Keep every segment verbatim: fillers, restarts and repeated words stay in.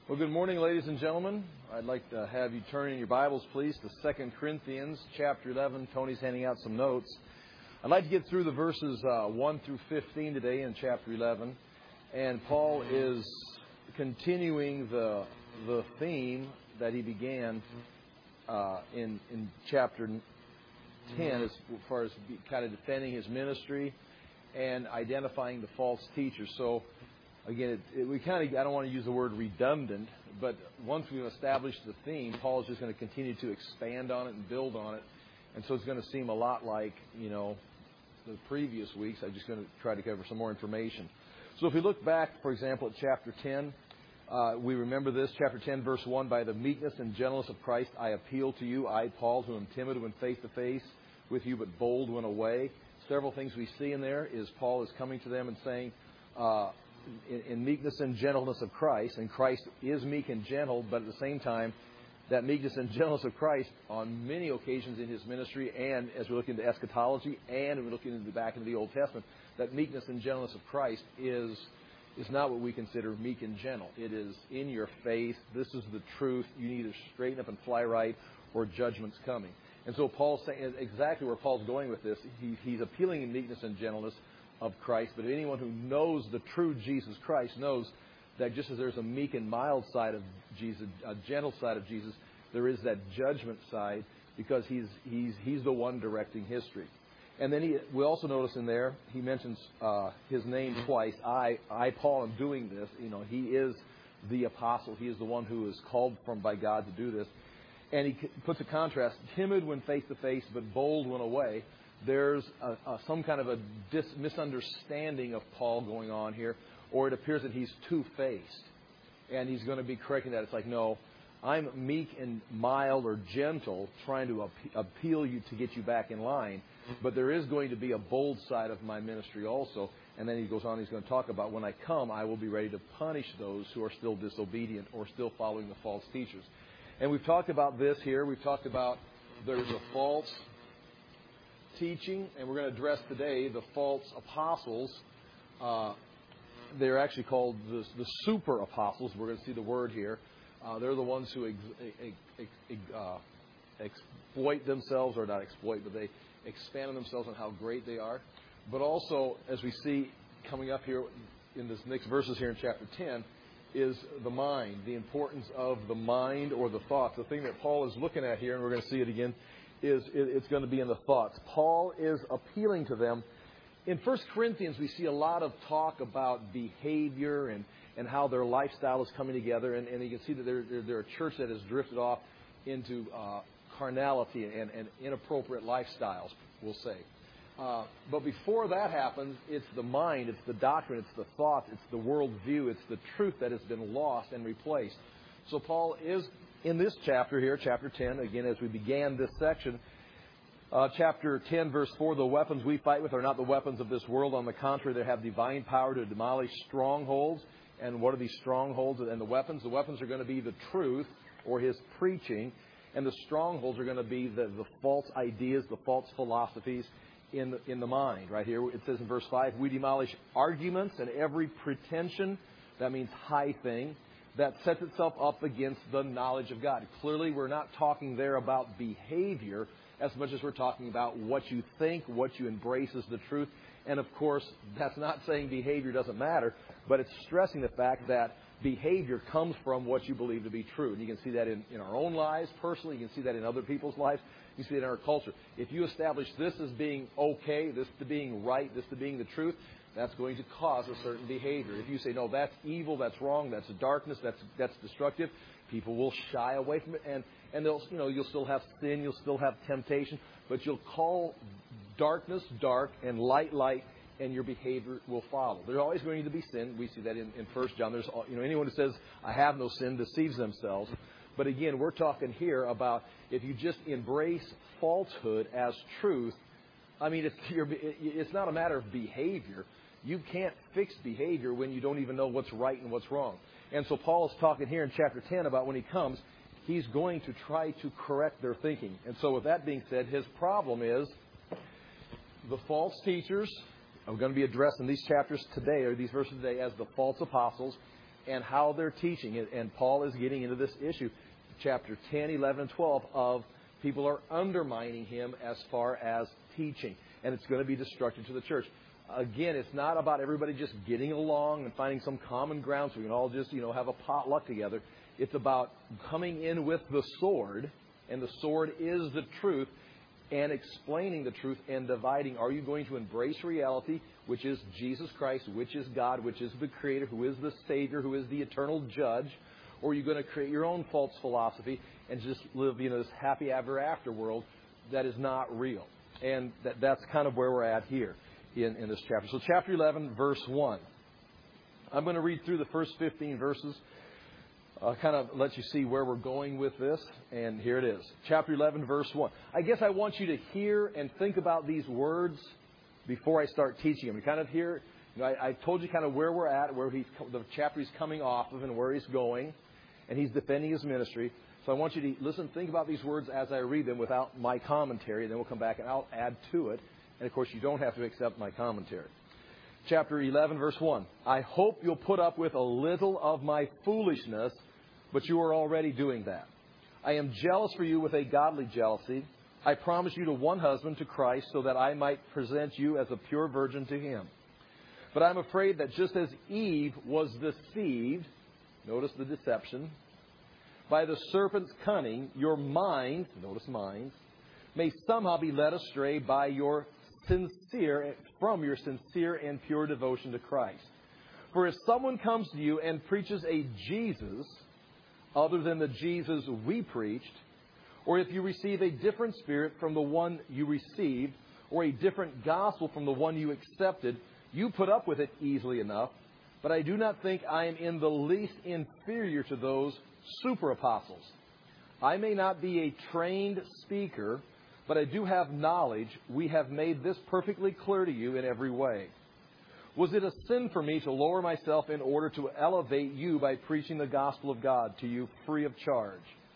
Well, good morning, ladies and gentlemen. I'd like to have you turn in your Bibles, please, to Second Corinthians chapter eleven. Tony's handing out some notes. I'd like to get through the verses uh, one through fifteen today in chapter eleven. And Paul is continuing the the theme that he began uh, in, in chapter ten, as far as kind of defending his ministry and identifying the false teachers. So, again, it, it, we kind of, I don't want to use the word redundant, but once we've established the theme, Paul is just going to continue to expand on it and build on it. And so it's going to seem a lot like, you know, the previous weeks. I'm just going to try to cover some more information. So if we look back, for example, at chapter ten, uh, we remember this, chapter ten, verse one, by the meekness and gentleness of Christ, I appeal to you, I, Paul, who am timid when face to face with you, but bold when away. Several things we see in there is Paul is coming to them and saying, uh, In, in meekness and gentleness of Christ, and Christ is meek and gentle, but at the same time, that meekness and gentleness of Christ on many occasions in his ministry, and as we look into eschatology, and we look into the back into the Old Testament, that meekness and gentleness of Christ is is not what we consider meek and gentle. It is in your face. This is the truth. You need to straighten up and fly right, or judgment's coming. And so Paul's saying exactly where Paul's going with this. He, he's appealing in meekness and gentleness of Christ, but anyone who knows the true Jesus Christ knows that just as there's a meek and mild side of Jesus, a gentle side of Jesus, there is that judgment side, because he's he's he's the one directing history. And then he, we also notice in there he mentions uh, his name twice. I, I, Paul, am doing this. You know, he is the apostle. He is the one who is called from by God to do this. And he puts a contrast: timid when face to face, but bold when away. There's a, a, some kind of a dis, misunderstanding of Paul going on here, or it appears that he's two-faced, and he's going to be correcting that. It's like, no, I'm meek and mild or gentle, trying to ap- appeal you to get you back in line, but there is going to be a bold side of my ministry also. And then he goes on, he's going to talk about, when I come, I will be ready to punish those who are still disobedient or still following the false teachers. And we've talked about this here. We've talked about there's a false teaching, and we're going to address today the false apostles. Uh, they're actually called the, the super apostles. We're going to see the word here. Uh, they're the ones who ex, ex, ex, uh, exploit themselves, or not exploit, but they expand on themselves on how great they are. But also, as we see coming up here in this next verses here in chapter ten, is the mind, the importance of the mind or the thoughts. The thing that Paul is looking at here, and we're going to see it again, is it's going to be in the thoughts. Paul is appealing to them. In First Corinthians, we see a lot of talk about behavior and, and how their lifestyle is coming together. And, and you can see that they're, they're, they're a church that has drifted off into uh, carnality and, and inappropriate lifestyles, we'll say. Uh, but before that happens, it's the mind, it's the doctrine, it's the thoughts, it's the worldview, it's the truth that has been lost and replaced. So Paul is, in this chapter here, chapter ten, again, as we began this section, uh, chapter ten, verse four, the weapons we fight with are not the weapons of this world. On the contrary, they have divine power to demolish strongholds. And what are these strongholds and the weapons? The weapons are going to be the truth, or his preaching, and the strongholds are going to be the, the false ideas, the false philosophies in the, in the mind. Right here, it says in verse five, we demolish arguments and every pretension, that means high thing, that sets itself up against the knowledge of God. Clearly, we're not talking there about behavior as much as we're talking about what you think, what you embrace as the truth. And, of course, that's not saying behavior doesn't matter, but it's stressing the fact that behavior comes from what you believe to be true. And you can see that in, in our own lives personally. You can see that in other people's lives. You see that in our culture. If you establish this as being okay, this to being right, this to being the truth, that's going to cause a certain behavior. If you say, no, that's evil, that's wrong, that's darkness, that's that's destructive, people will shy away from it. And, and they'll, you know, you'll still have sin, you'll still have temptation, but you'll call darkness dark and light light, and your behavior will follow. There's always going to be sin. We see that in, in First John. There's, you know, anyone who says, I have no sin, deceives themselves. But again, we're talking here about if you just embrace falsehood as truth, I mean, it's, you're, it's not a matter of behavior. You can't fix behavior when you don't even know what's right and what's wrong. And so Paul is talking here in chapter ten about when he comes, he's going to try to correct their thinking. And so with that being said, his problem is the false teachers. I'm going to be addressing these chapters today, or these verses today, as the false apostles. and how they're teaching it. And Paul is getting into this issue, chapter ten, eleven, and twelve, of people are undermining him as far as teaching. And it's going to be destructive to the church. Again, it's not about everybody just getting along and finding some common ground so we can all just, you know, have a potluck together. It's about coming in with the sword, and the sword is the truth, and explaining the truth and dividing. Are you going to embrace reality, which is Jesus Christ, which is God, which is the Creator, who is the Savior, who is the eternal judge? Or are you going to create your own false philosophy and just live, you know, this happy ever after world that is not real? And that, that's kind of where we're at here in, in this chapter. So chapter eleven, verse one. I'm going to read through the first fifteen verses. Uh, kind of let you see where we're going with this. And here it is. Chapter eleven, verse one. I guess I want you to hear and think about these words before I start teaching them. You kind of hear, you know, I, I told you kind of where we're at, where he's, the chapter he's coming off of and where he's going. And he's defending his ministry. So I want you to listen, think about these words as I read them without my commentary. Then we'll come back and I'll add to it. And, of course, you don't have to accept my commentary. Chapter eleven, verse one. I hope you'll put up with a little of my foolishness, but you are already doing that. I am jealous for you with a godly jealousy. I promise you to one husband, to Christ, so that I might present you as a pure virgin to him. But I'm afraid that just as Eve was deceived, notice the deception, by the serpent's cunning, your minds, notice minds, may somehow be led astray by your sincere, from your sincere and pure devotion to Christ. For if someone comes to you and preaches a Jesus other than the Jesus we preached, or if you receive a different spirit from the one you received, or a different gospel from the one you accepted, you put up with it easily enough. But I do not think I am in the least inferior to those super apostles. I may not be a trained speaker, but I do have knowledge. We have made this perfectly clear to you in every way. Was it a sin for me to lower myself in order to elevate you by preaching the gospel of God to you free of charge?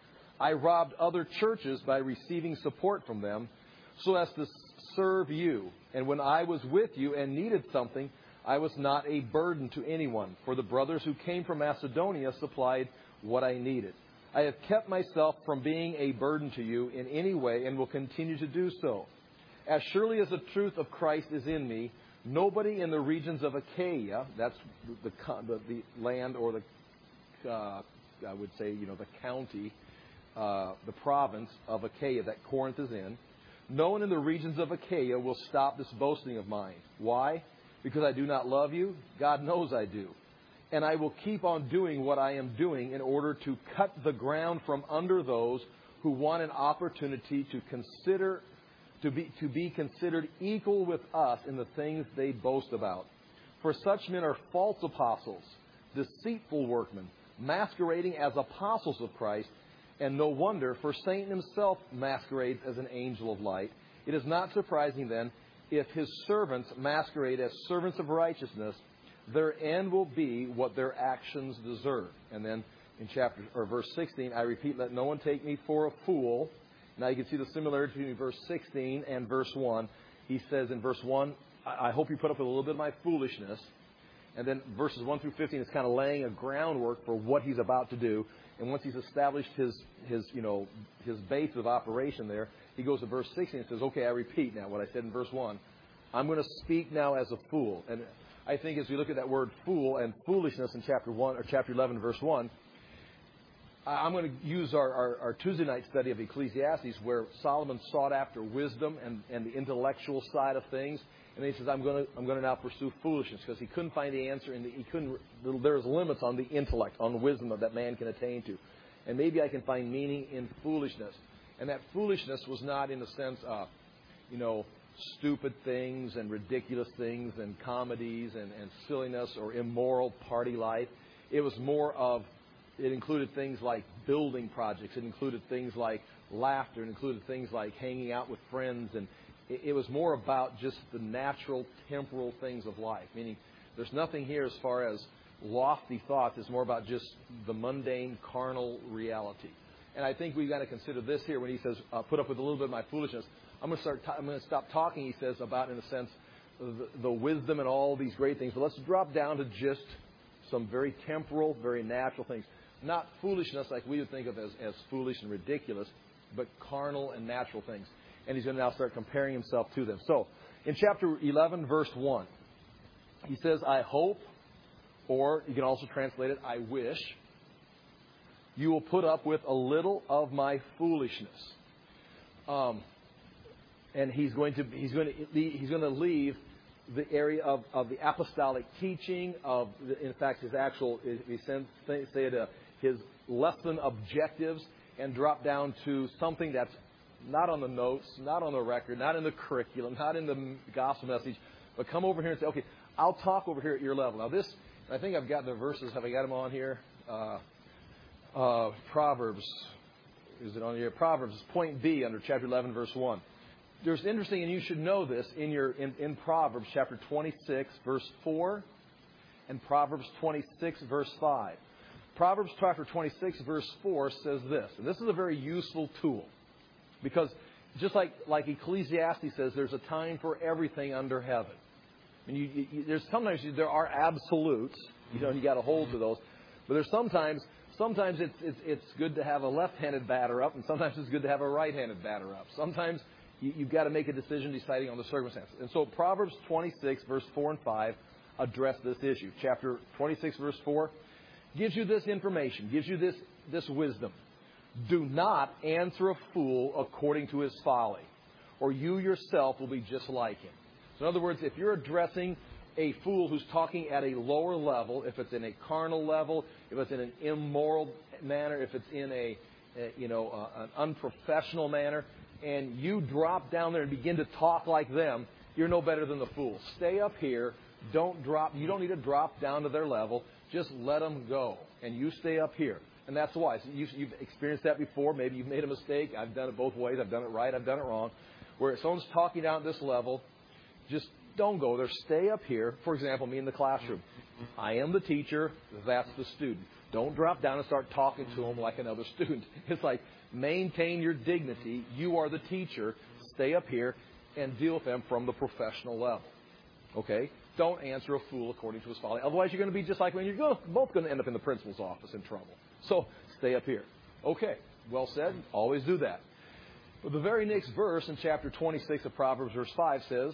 I robbed other churches by receiving support from them so as to serve you. And when I was with you and needed something, I was not a burden to anyone, for the brothers who came from Macedonia supplied what I needed. I have kept myself from being a burden to you in any way and will continue to do so. As surely as the truth of Christ is in me, nobody in the regions of Achaia, that's the, the, the land or the, uh, I would say, you know, the county, uh, the province of Achaia that Corinth is in, no one in the regions of Achaia will stop this boasting of mine. Why? Because I do not love you? God knows I do. And I will keep on doing what I am doing in order to cut the ground from under those who want an opportunity to consider, to be, to be considered equal with us in the things they boast about. For such men are false apostles, deceitful workmen, masquerading as apostles of Christ. And no wonder, for Satan himself masquerades as an angel of light. It is not surprising then, if his servants masquerade as servants of righteousness, their end will be what their actions deserve. And then in chapter or verse sixteen, I repeat, let no one take me for a fool. Now you can see the similarity between verse sixteen and verse one. He says in verse one, I hope you put up with a little bit of my foolishness. And then verses one through fifteen is kind of laying a groundwork for what he's about to do. And once he's established his, his, you know, his base of operation there, he goes to verse sixteen and says, okay, I repeat now what I said in verse one. I'm going to speak now as a fool. And I think as we look at that word fool and foolishness in chapter one or chapter eleven, verse one, I'm going to use our, our, our Tuesday night study of Ecclesiastes, where Solomon sought after wisdom and, and the intellectual side of things. And then he says, I'm going to, I'm going to now pursue foolishness, because he couldn't find the answer, and he couldn't, there's limits on the intellect, on the wisdom that man can attain to. And maybe I can find meaning in foolishness. And that foolishness was not in the sense of, you know, stupid things and ridiculous things and comedies and, and silliness or immoral party life. It was more of, it included things like building projects. It included things like laughter. It included things like hanging out with friends. And it, it was more about just the natural, temporal things of life. Meaning there's nothing here as far as lofty thoughts. It's more about just the mundane, carnal reality. And I think we've got to consider this here when he says, uh, put up with a little bit of my foolishness. I'm going to start. T- I'm going to stop talking, he says, about, in a sense, the, the wisdom and all these great things. But let's drop down to just some very temporal, very natural things. Not foolishness like we would think of as, as foolish and ridiculous, but carnal and natural things. And he's going to now start comparing himself to them. So, in chapter eleven, verse one, he says, I hope, or you can also translate it, I wish, you will put up with a little of my foolishness. Um, and he's going to he's going to he's going to leave the area of, of the apostolic teaching of, the, in fact, his actual, he said, say it, uh, his lesson objectives, and drop down to something that's not on the notes, not on the record, not in the curriculum, not in the gospel message, but come over here and say, okay, I'll talk over here at your level. Now this, I think I've got the verses. Have I got them on here? Uh, uh, Proverbs. Is it on here? Proverbs, point B under chapter eleven, verse one. There's interesting, and you should know this, in your in, in Proverbs chapter twenty-six, verse four, and Proverbs twenty-six, verse five. Proverbs chapter twenty-six, verse four says this, and this is a very useful tool, because just like, like Ecclesiastes says, there's a time for everything under heaven. I mean, you, you, there's sometimes you, there are absolutes, you know, you got to hold to those, but there's sometimes sometimes it's, it's it's good to have a left-handed batter up, and sometimes it's good to have a right-handed batter up. Sometimes you, you've got to make a decision deciding on the circumstances. And so Proverbs twenty-six, verse four and five address this issue. Chapter twenty-six, verse four gives you this information, gives you this, this wisdom. Do not answer a fool according to his folly, or you yourself will be just like him. So in other words, if you're addressing a fool who's talking at a lower level, if it's in a carnal level, if it's in an immoral manner, if it's in a, a you know, uh, an unprofessional manner, and you drop down there and begin to talk like them, you're no better than the fool. Stay up here. Don't drop. You don't need to drop down to their level. Just let them go, and you stay up here. And that's why. So you've, you've experienced that before. Maybe you've made a mistake. I've done it both ways. I've done it right. I've done it wrong. Where someone's talking down at this level, just don't go there. Stay up here. For example, me in the classroom. I am the teacher. That's the student. Don't drop down and start talking to them like another student. It's like, maintain your dignity. You are the teacher. Stay up here and deal with them from the professional level. Okay? Don't answer a fool according to his folly. Otherwise, you're going to be just like when you're both going to end up in the principal's office in trouble. So, stay up here. Okay. Well said. Always do that. But the very next verse in chapter twenty-six of Proverbs, verse five says,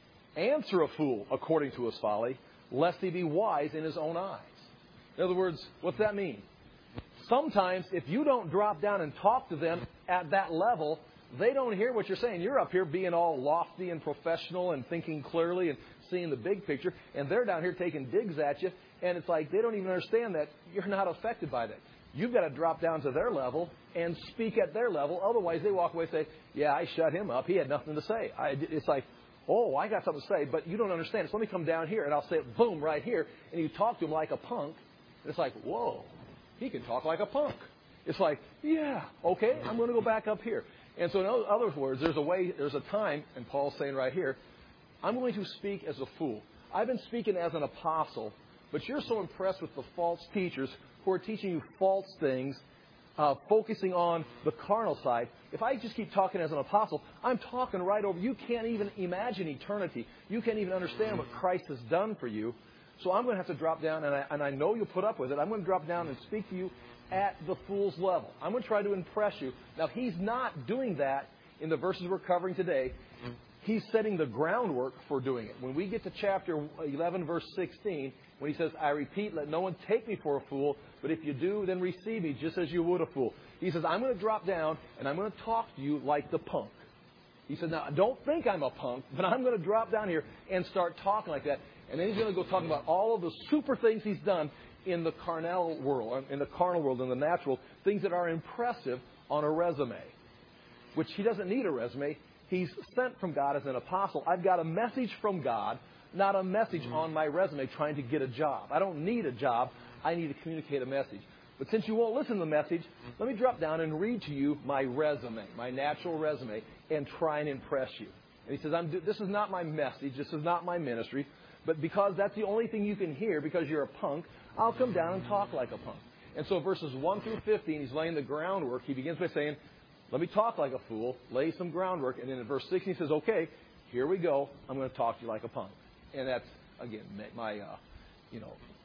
answer a fool according to his folly, lest he be wise in his own eyes. In other words, what's that mean? Sometimes, if you don't drop down and talk to them at that level, they don't hear what you're saying. You're up here being all lofty and professional and thinking clearly and seeing the big picture, and they're down here taking digs at you, and it's like they don't even understand that you're not affected by that. You've got to drop down to their level and speak at their level. Otherwise, they walk away and say, yeah, I shut him up. He had nothing to say. I, it's like, oh, I got something to say, but you don't understand. So let me come down here, and I'll say it, boom, right here, and you talk to him like a punk. And it's like, whoa, he can talk like a punk. It's like, yeah, okay, I'm going to go back up here. And so in other words, there's a way, there's a time, and Paul's saying right here, I'm going to speak as a fool. I've been speaking as an apostle, but you're so impressed with the false teachers who are teaching you false things, uh, focusing on the carnal side. If I just keep talking as an apostle, I'm talking right over. You can't even imagine eternity. You can't even understand what Christ has done for you. So I'm going to have to drop down, and I, and I know you'll put up with it. I'm going to drop down and speak to you at the fool's level. I'm going to try to impress you. Now, he's not doing that in the verses we're covering today. He's setting the groundwork for doing it. When we get to chapter eleven, verse sixteen, when he says, I repeat, let no one take me for a fool, but if you do, then receive me just as you would a fool. He says, I'm going to drop down, and I'm going to talk to you like the punk. He said, now, don't think I'm a punk, but I'm going to drop down here and start talking like that. And then he's going to go talking about all of the super things he's done in the carnal world, in the carnal world, in the natural, things that are impressive on a resume, which he doesn't need a resume. He's sent from God as an apostle. I've got a message from God, not a message on my resume trying to get a job. I don't need a job. I need to communicate a message. But since you won't listen to the message, let me drop down and read to you my resume, my natural resume, and try and impress you. And he says, I'm, this is not my message. This is not my ministry. But because that's the only thing you can hear because you're a punk, I'll come down and talk like a punk. And so verses one through fifteen, he's laying the groundwork. He begins by saying, let me talk like a fool, lay some groundwork. And then in verse sixteen, he says, okay, here we go. I'm going to talk to you like a punk. And that's, again, my, uh, you know,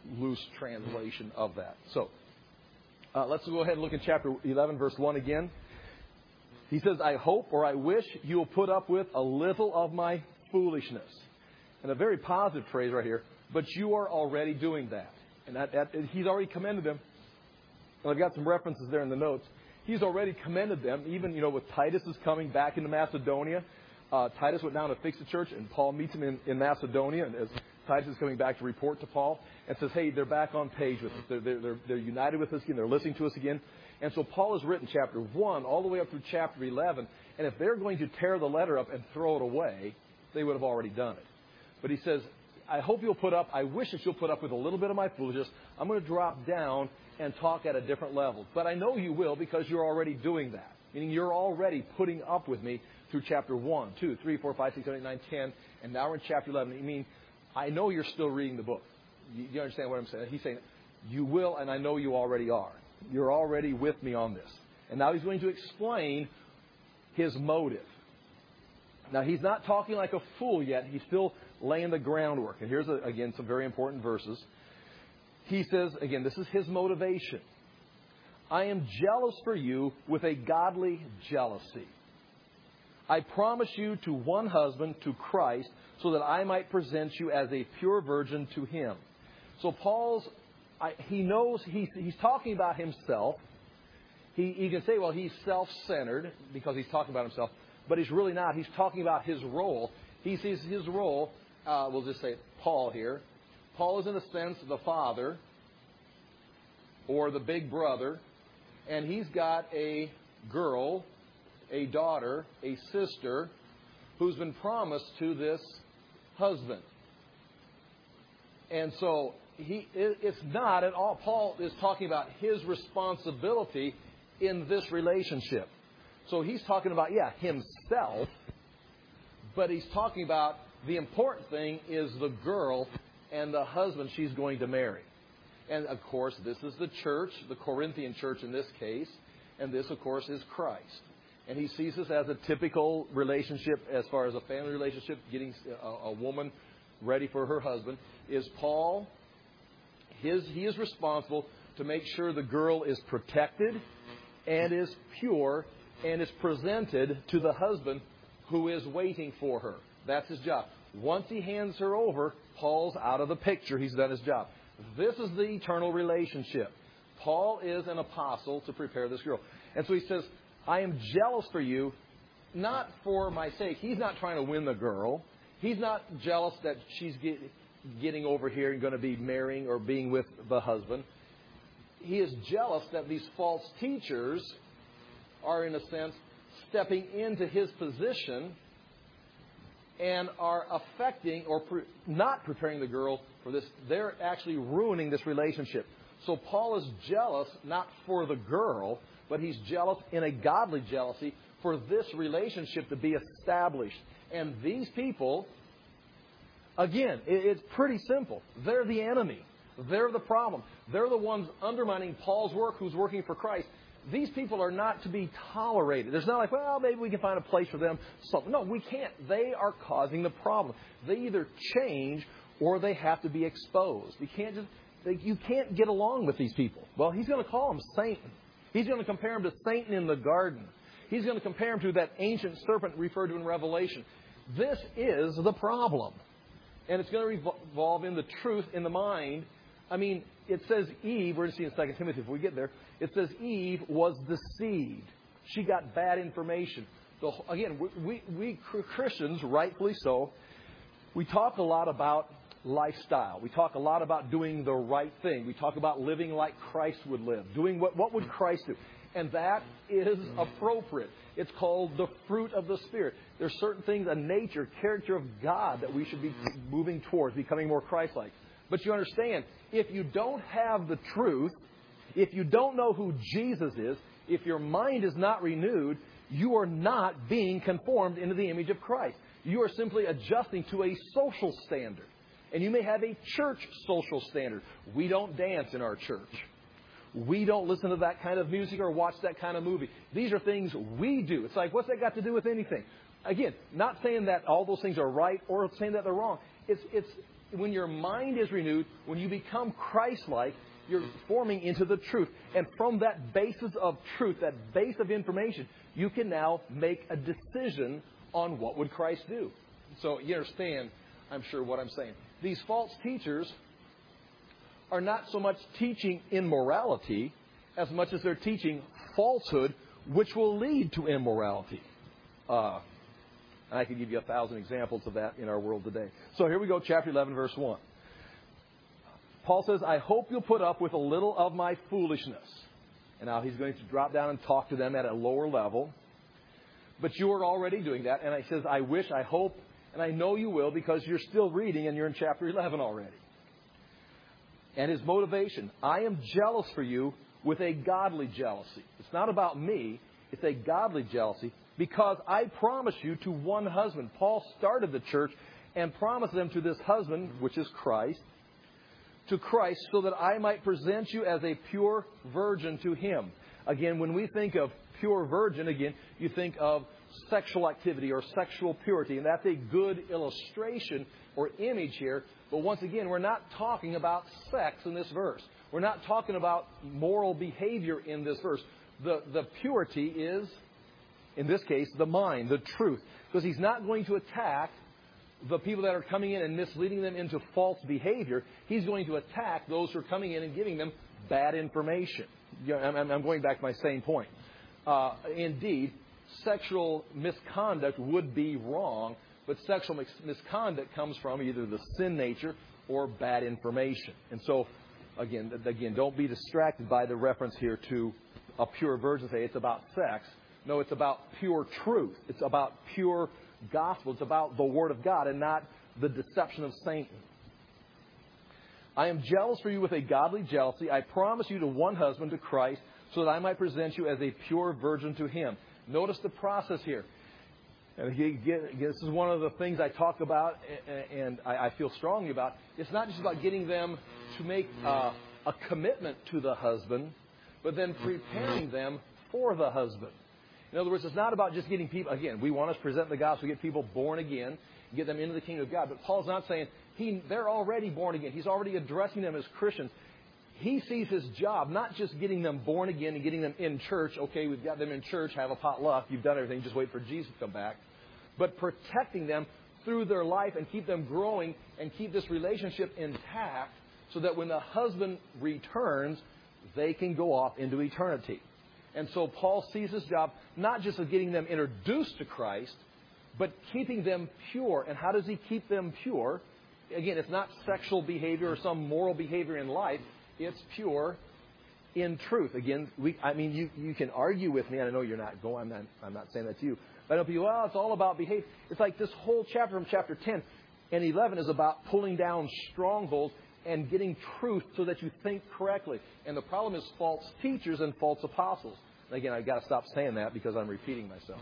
loose translation of that. So uh, let's go ahead and look at chapter eleven, verse one again. He says, I hope or I wish you will put up with a little of my foolishness. And a very positive phrase right here, but you are already doing that. And that, that, he's already commended them. And I've got some references there in the notes. He's already commended them, even, you know, with Titus is coming back into Macedonia. Uh, Titus went down to fix the church, and Paul meets him in, in Macedonia. And as Titus is coming back to report to Paul and says, hey, they're back on page with us. They're, they're, they're united with us again. They're listening to us again. And so Paul has written chapter one all the way up through chapter eleven. And if they're going to tear the letter up and throw it away, they would have already done it. But he says, I hope you'll put up, I wish that you'll put up with a little bit of my foolishness. I'm going to drop down and talk at a different level. But I know you will because you're already doing that. Meaning you're already putting up with me through chapter one, two, three, four, five, six, seven, eight, nine, ten. And now we're in chapter eleven. I mean, I know you're still reading the book. You, you understand what I'm saying? He's saying, you will, and I know you already are. You're already with me on this. And now he's going to explain his motive. Now, he's not talking like a fool yet. He's still laying the groundwork. And here's, a, again, some very important verses. He says, again, this is his motivation. I am jealous for you with a godly jealousy. I promise you to one husband, to Christ, so that I might present you as a pure virgin to him. So Paul's, I, he knows he's, he's talking about himself. He, you can say, well, he's self-centered because he's talking about himself. But he's really not. He's talking about his role. He sees his role, uh, we'll just say Paul here. Paul is in a sense the father or the big brother. And he's got a girl, a daughter, a sister who's been promised to this husband. And so he, it's not at all. Paul is talking about his responsibility in this relationship. So he's talking about, yeah, himself, but he's talking about the important thing is the girl and the husband she's going to marry. And, of course, this is the church, the Corinthian church in this case, and this, of course, is Christ. And he sees this as a typical relationship as far as a family relationship, getting a, a woman ready for her husband. Is Paul, his, he is responsible to make sure the girl is protected and is pure and is presented to the husband who is waiting for her. That's his job. Once he hands her over, Paul's out of the picture. He's done his job. This is the eternal relationship. Paul is an apostle to prepare this girl. And so he says, I am jealous for you, not for my sake. He's not trying to win the girl. He's not jealous that she's get, getting over here and going to be marrying or being with the husband. He is jealous that these false teachers are, in a sense, stepping into his position and are affecting or pre- not preparing the girl for this. They're actually ruining this relationship. So Paul is jealous not for the girl, but he's jealous in a godly jealousy for this relationship to be established. And these people, again, it's pretty simple. They're the enemy. They're the problem. They're the ones undermining Paul's work who's working for Christ. These people are not to be tolerated. There's not like, well, maybe we can find a place for them. So, no, we can't. They are causing the problem. They either change or they have to be exposed. You can't just, they, you can't get along with these people. Well, he's going to call them Satan. He's going to compare them to Satan in the garden. He's going to compare them to that ancient serpent referred to in Revelation. This is the problem. And it's going to revolve in the truth in the mind. I mean, it says Eve, we're going to see in Second Timothy if we get there, it says Eve was deceived. She got bad information. So again, we, we, we Christians, rightfully so, we talk a lot about lifestyle. We talk a lot about doing the right thing. We talk about living like Christ would live. Doing what, what would Christ do? And that is appropriate. It's called the fruit of the Spirit. There's certain things, a nature, character of God that we should be moving towards, becoming more Christ-like. But you understand, if you don't have the truth, if you don't know who Jesus is, if your mind is not renewed, you are not being conformed into the image of Christ. You are simply adjusting to a social standard. And you may have a church social standard. We don't dance in our church. We don't listen to that kind of music or watch that kind of movie. These are things we do. It's like, what's that got to do with anything? Again, not saying that all those things are right or saying that they're wrong. It's, it's when your mind is renewed, when you become Christ-like, you're forming into the truth. And from that basis of truth, that base of information, you can now make a decision on what would Christ do. So you understand, I'm sure, what I'm saying. These false teachers are not so much teaching immorality as much as they're teaching falsehood, which will lead to immorality. Uh, and I could give you a thousand examples of that in our world today. So here we go, chapter eleven, verse one. Paul says, I hope you'll put up with a little of my foolishness. And now he's going to drop down and talk to them at a lower level. But you are already doing that. And he says, I wish, I hope, and I know you will, because you're still reading and you're in chapter eleven already. And his motivation, I am jealous for you with a godly jealousy. It's not about me. It's a godly jealousy because I promise you to one husband. Paul started the church and promised them to this husband, which is Christ, to Christ so that I might present you as a pure virgin to him. Again, when we think of pure virgin, again, you think of sexual activity or sexual purity. And that's a good illustration or image here. But once again, we're not talking about sex in this verse. We're not talking about moral behavior in this verse. The, the purity is, in this case, the mind, the truth. Because he's not going to attack the people that are coming in and misleading them into false behavior. He's going to attack those who are coming in and giving them bad information. You know, I'm, I'm going back to my same point. Uh, indeed, sexual misconduct would be wrong, but sexual mis- misconduct comes from either the sin nature or bad information. And so, again, again, don't be distracted by the reference here to a pure virgin. Say it's about sex. No, it's about pure truth. It's about pure gospel. It's about the Word of God and not the deception of Satan. I am jealous for you with a godly jealousy. I promise you to one husband, to Christ, so that I might present you as a pure virgin to him. Notice the process here. And again, this is one of the things I talk about and I feel strongly about. It's not just about getting them to make uh, a commitment to the husband, but then preparing them for the husband. In other words, it's not about just getting people, again, we want to present the gospel, get people born again, get them into the kingdom of God. But Paul's not saying he, they're already born again. He's already addressing them as Christians. He sees his job, not just getting them born again and getting them in church. Okay, we've got them in church, have a potluck, you've done everything, just wait for Jesus to come back. But protecting them through their life and keep them growing and keep this relationship intact so that when the husband returns, they can go off into eternity. And so Paul sees his job not just of getting them introduced to Christ, but keeping them pure. And how does he keep them pure? Again, it's not sexual behavior or some moral behavior in life. It's pure in truth. Again, we, I mean, you, you can argue with me. And I know you're not going. I'm not, I'm not saying that to you. But I know people, well, it's all about behavior. It's like this whole chapter from chapter ten and eleven is about pulling down strongholds and getting truth so that you think correctly. And the problem is false teachers and false apostles. And again, I've got to stop saying that because I'm repeating myself.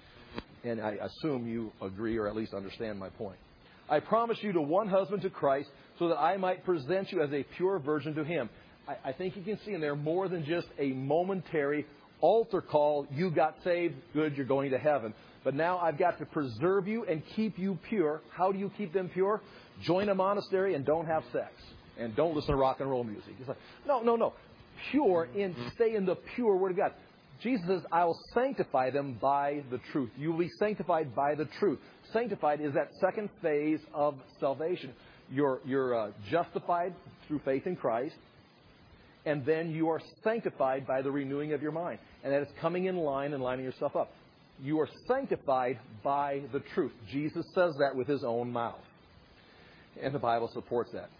And I assume you agree or at least understand my point. I promise you to one husband, to Christ, so that I might present you as a pure virgin to him. I, I think you can see in there more than just a momentary altar call. You got saved. Good, you're going to heaven. But now I've got to preserve you and keep you pure. How do you keep them pure? Join a monastery and don't have sex. And don't listen to rock and roll music. It's like, no, no, no. Pure, in stay in the pure Word of God. Jesus says, I will sanctify them by the truth. You will be sanctified by the truth. Sanctified is that second phase of salvation. You're, you're uh, justified through faith in Christ. And then you are sanctified by the renewing of your mind. And that is coming in line and lining yourself up. You are sanctified by the truth. Jesus says that with his own mouth. And the Bible supports that.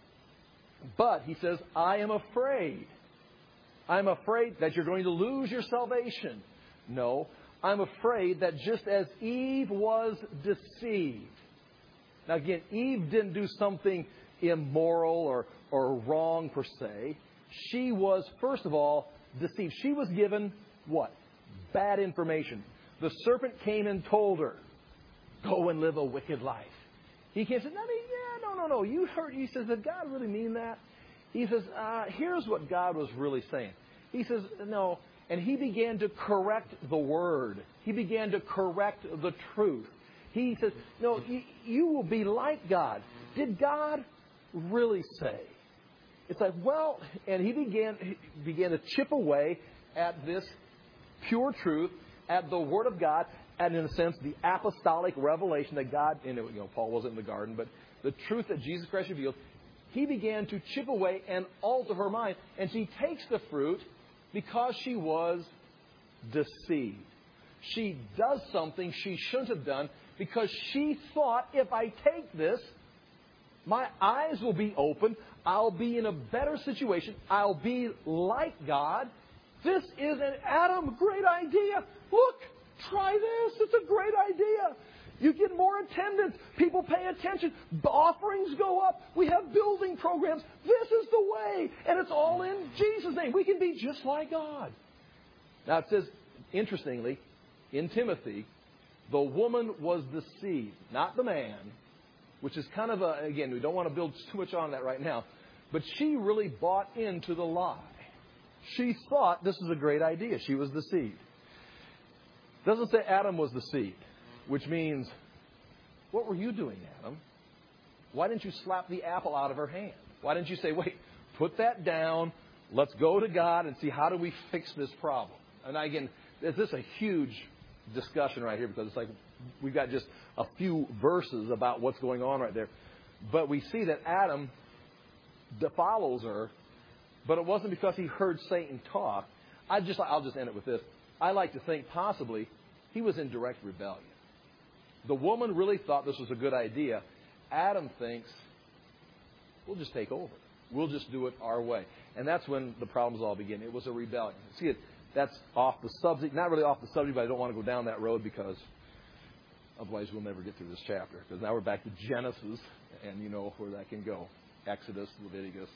But he says, I am afraid. I'm afraid that you're going to lose your salvation. No, I'm afraid that just as Eve was deceived. Now again, Eve didn't do something immoral or, or wrong per se. She was, first of all, deceived. She was given what? Bad information. The serpent came and told her, go and live a wicked life. He came and said, I mean, yeah, no, no, no. You heard, he says, did God really mean that? He says, uh, here's what God was really saying. He says, no. And he began to correct the word. He began to correct the truth. He says, no, you, you will be like God. Did God really say? It's like, well, and he began he began to chip away at this pure truth, at the Word of God, and in a sense, the apostolic revelation that God, you know, Paul wasn't in the garden, but the truth that Jesus Christ revealed. He began to chip away and alter her mind. And she takes the fruit because she was deceived. She does something she shouldn't have done because she thought, if I take this, my eyes will be open. I'll be in a better situation. I'll be like God. This is an Adam great idea. Look, try this. It's a great idea. You get more attendance. People pay attention. Offerings go up. We have building programs. This is the way. And it's all in Jesus' name. We can be just like God. Now it says, interestingly, in Timothy, the woman was deceived, not the man, which is kind of a, again, we don't want to build too much on that right now, but she really bought into the lie. She thought this was a great idea. She was deceived. It doesn't say Adam was deceived. Which means, what were you doing, Adam? Why didn't you slap the apple out of her hand? Why didn't you say, wait, put that down. Let's go to God and see how do we fix this problem. And again, this is a huge discussion right here because it's like we've got just a few verses about what's going on right there. But we see that Adam follows her, but it wasn't because he heard Satan talk. I just, I'll just end it with this. I like to think possibly he was in direct rebellion. The woman really thought this was a good idea. Adam thinks, we'll just take over. We'll just do it our way. And that's when the problems all begin. It was a rebellion. See, it, that's off the subject. Not really off the subject, but I don't want to go down that road because otherwise we'll never get through this chapter. Because now we're back to Genesis, and you know where that can go. Exodus, Leviticus.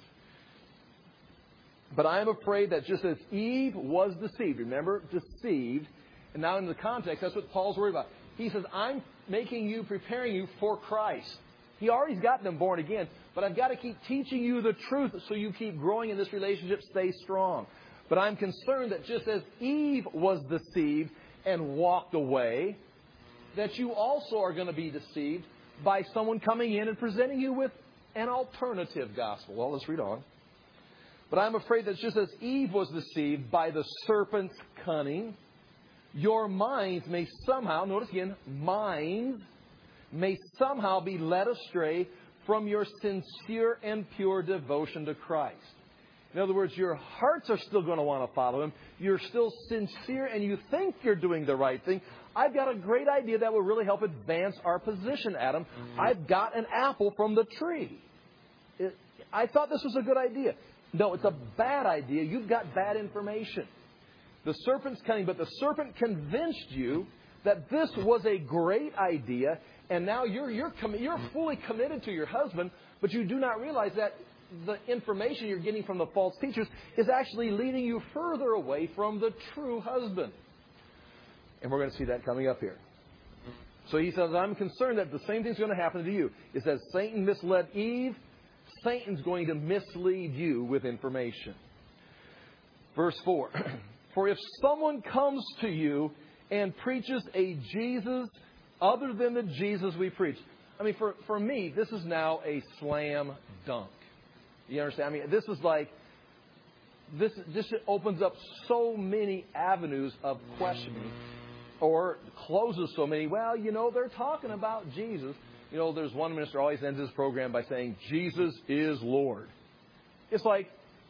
But I am afraid that just as Eve was deceived, remember, deceived, and now in the context, that's what Paul's worried about. He says, I'm making you, preparing you for Christ. He already got them born again, but I've got to keep teaching you the truth so you keep growing in this relationship, stay strong. But I'm concerned that just as Eve was deceived and walked away, that you also are going to be deceived by someone coming in and presenting you with an alternative gospel. Well, let's read on. But I'm afraid that just as Eve was deceived by the serpent's cunning, your minds may somehow, notice again, minds may somehow be led astray from your sincere and pure devotion to Christ. In other words, your hearts are still going to want to follow Him. You're still sincere and you think you're doing the right thing. I've got a great idea that will really help advance our position, Adam. I've got an apple from the tree. It, I thought this was a good idea. No, it's a bad idea. You've got bad information. The serpent's cunning, but the serpent convinced you that this was a great idea, and now you're you're com- you're fully committed to your husband, but you do not realize that the information you're getting from the false teachers is actually leading you further away from the true husband. And we're going to see that coming up here. So he says, I'm concerned that the same thing's going to happen to you. It says Satan misled Eve. Satan's going to mislead you with information. Verse four. For if someone comes to you and preaches a Jesus other than the Jesus we preach. I mean, for, for me, this is now a slam dunk. You understand? I mean, this is like, this, this opens up so many avenues of questioning or closes so many. Well, you know, they're talking about Jesus. You know, there's one minister always ends his program by saying, Jesus is Lord. It's like,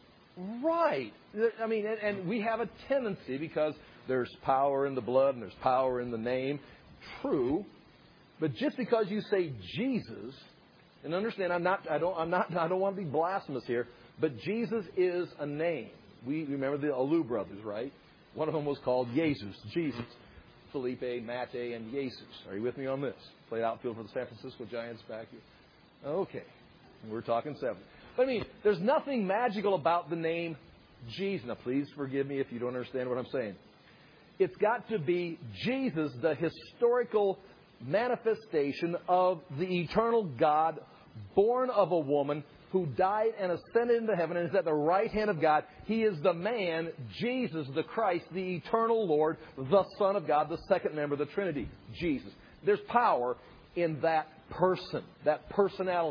right. I mean, and, and we have a tendency because there's power in the blood and there's power in the name. True. But just because you say Jesus, and understand, I'm not, I don't, I'm not, I don't want to be blasphemous here, but Jesus is a name. We remember the Alou brothers, right? One of them was called Jesus, Jesus. Felipe, Mate, and Jesus. Are you with me on this? Played outfield for the San Francisco Giants back here. Okay. We're talking seven. But I mean, there's nothing magical about the name Jesus. Now, please forgive me if you don't understand what I'm saying. It's got to be Jesus, the historical manifestation of the eternal God, born of a woman, who died and ascended into heaven and is at the right hand of God. He is the man, Jesus, the Christ, the eternal Lord, the Son of God, the second member of the Trinity, Jesus. There's power in that person, that personality.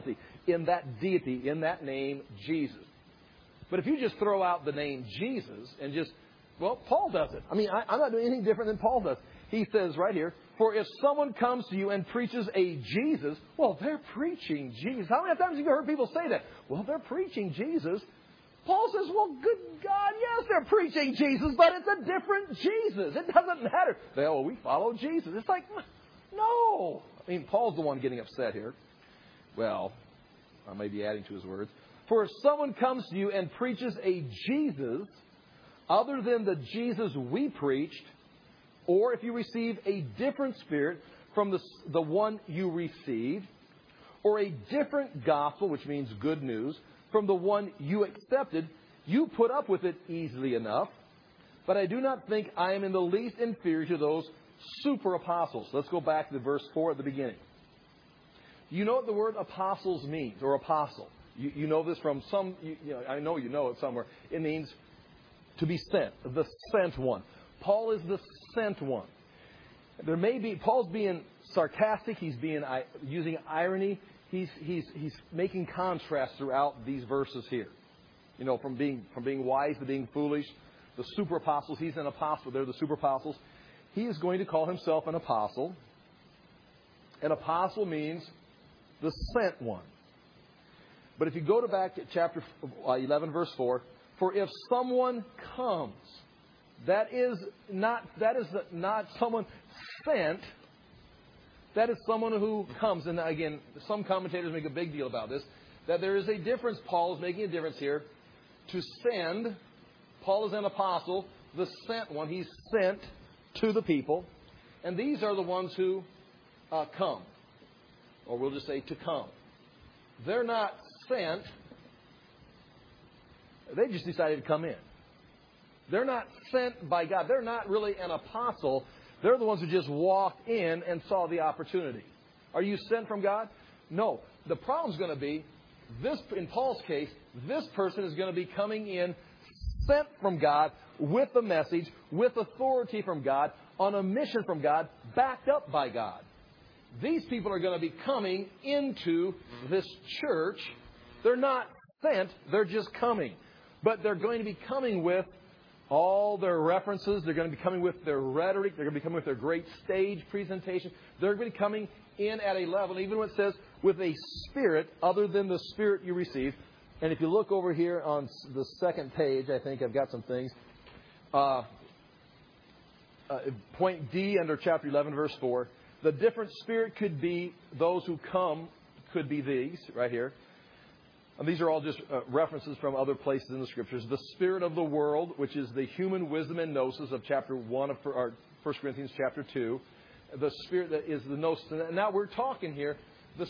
in that deity, in that name, Jesus. But if you just throw out the name Jesus and just, well, Paul does it. I mean, I, I'm not doing anything different than Paul does. He says right here, for if someone comes to you and preaches a Jesus, well, they're preaching Jesus. How many times have you heard people say that? Well, they're preaching Jesus. Paul says, well, good God, yes, they're preaching Jesus, but it's a different Jesus. It doesn't matter. They, oh, we follow Jesus. It's like, no. I mean, Paul's the one getting upset here. Well, I may be adding to his words. For if someone comes to you and preaches a Jesus other than the Jesus we preached, or if you receive a different spirit from the, the one you received, or a different gospel, which means good news, from the one you accepted, you put up with it easily enough. But I do not think I am in the least inferior to those super apostles. Let's go back to verse four at the beginning. You know what the word apostles means, or apostle. You, you know this from some, you, you know, I know you know it somewhere. It means to be sent, the sent one. Paul is the sent one. There may be, Paul's being sarcastic. He's being using irony. He's he's he's making contrast throughout these verses here. You know, from being from being wise to being foolish. The super apostles. He's an apostle. They're the super apostles. He is going to call himself an apostle. An apostle means the sent one. But if you go to back to chapter eleven, verse four, for if someone comes, that is not that is not someone sent. That is someone who comes. And again, some commentators make a big deal about this. That there is a difference. Paul is making a difference here. To send, Paul is an apostle, the sent one. He's sent to the people. And these are the ones who uh, come. Or we'll just say to come. They're not sent. They just decided to come in. They're not sent by God. They're not really an apostle. They're the ones who just walked in and saw the opportunity. Are you sent from God? No. The problem's going to be, this, in Paul's case, this person is going to be coming in sent from God with a message, with authority from God, on a mission from God, backed up by God. These people are going to be coming into this church. They're not sent. They're just coming. But they're going to be coming with all their references. They're going to be coming with their rhetoric. They're going to be coming with their great stage presentation. They're going to be coming in at a level, even when it says, with a spirit other than the spirit you received. And if you look over here on the second page, I think I've got some things. Uh, uh, point D under chapter eleven, verse four. The different spirit could be those who come, could be these, right here. And these are all just uh, references from other places in the Scriptures. The spirit of the world, which is the human wisdom and gnosis of chapter one of or First Corinthians chapter two. The spirit that is the gnosis. And now we're talking here. The,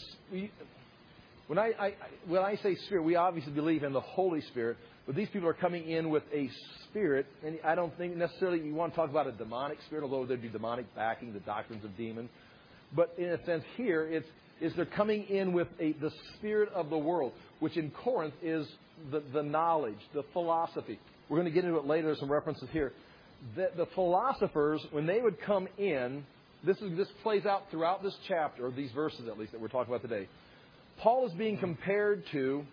when I, I when I say spirit, we obviously believe in the Holy Spirit. But these people are coming in with a spirit. And I don't think necessarily you want to talk about a demonic spirit, although there'd be demonic backing, the doctrines of demons. But in a sense here, it's is they're coming in with a, the spirit of the world, which in Corinth is the, the knowledge, the philosophy. We're going to get into it later. There's some references here. The, the philosophers, when they would come in, this is this plays out throughout this chapter, or these verses at least that we're talking about today. Paul is being compared to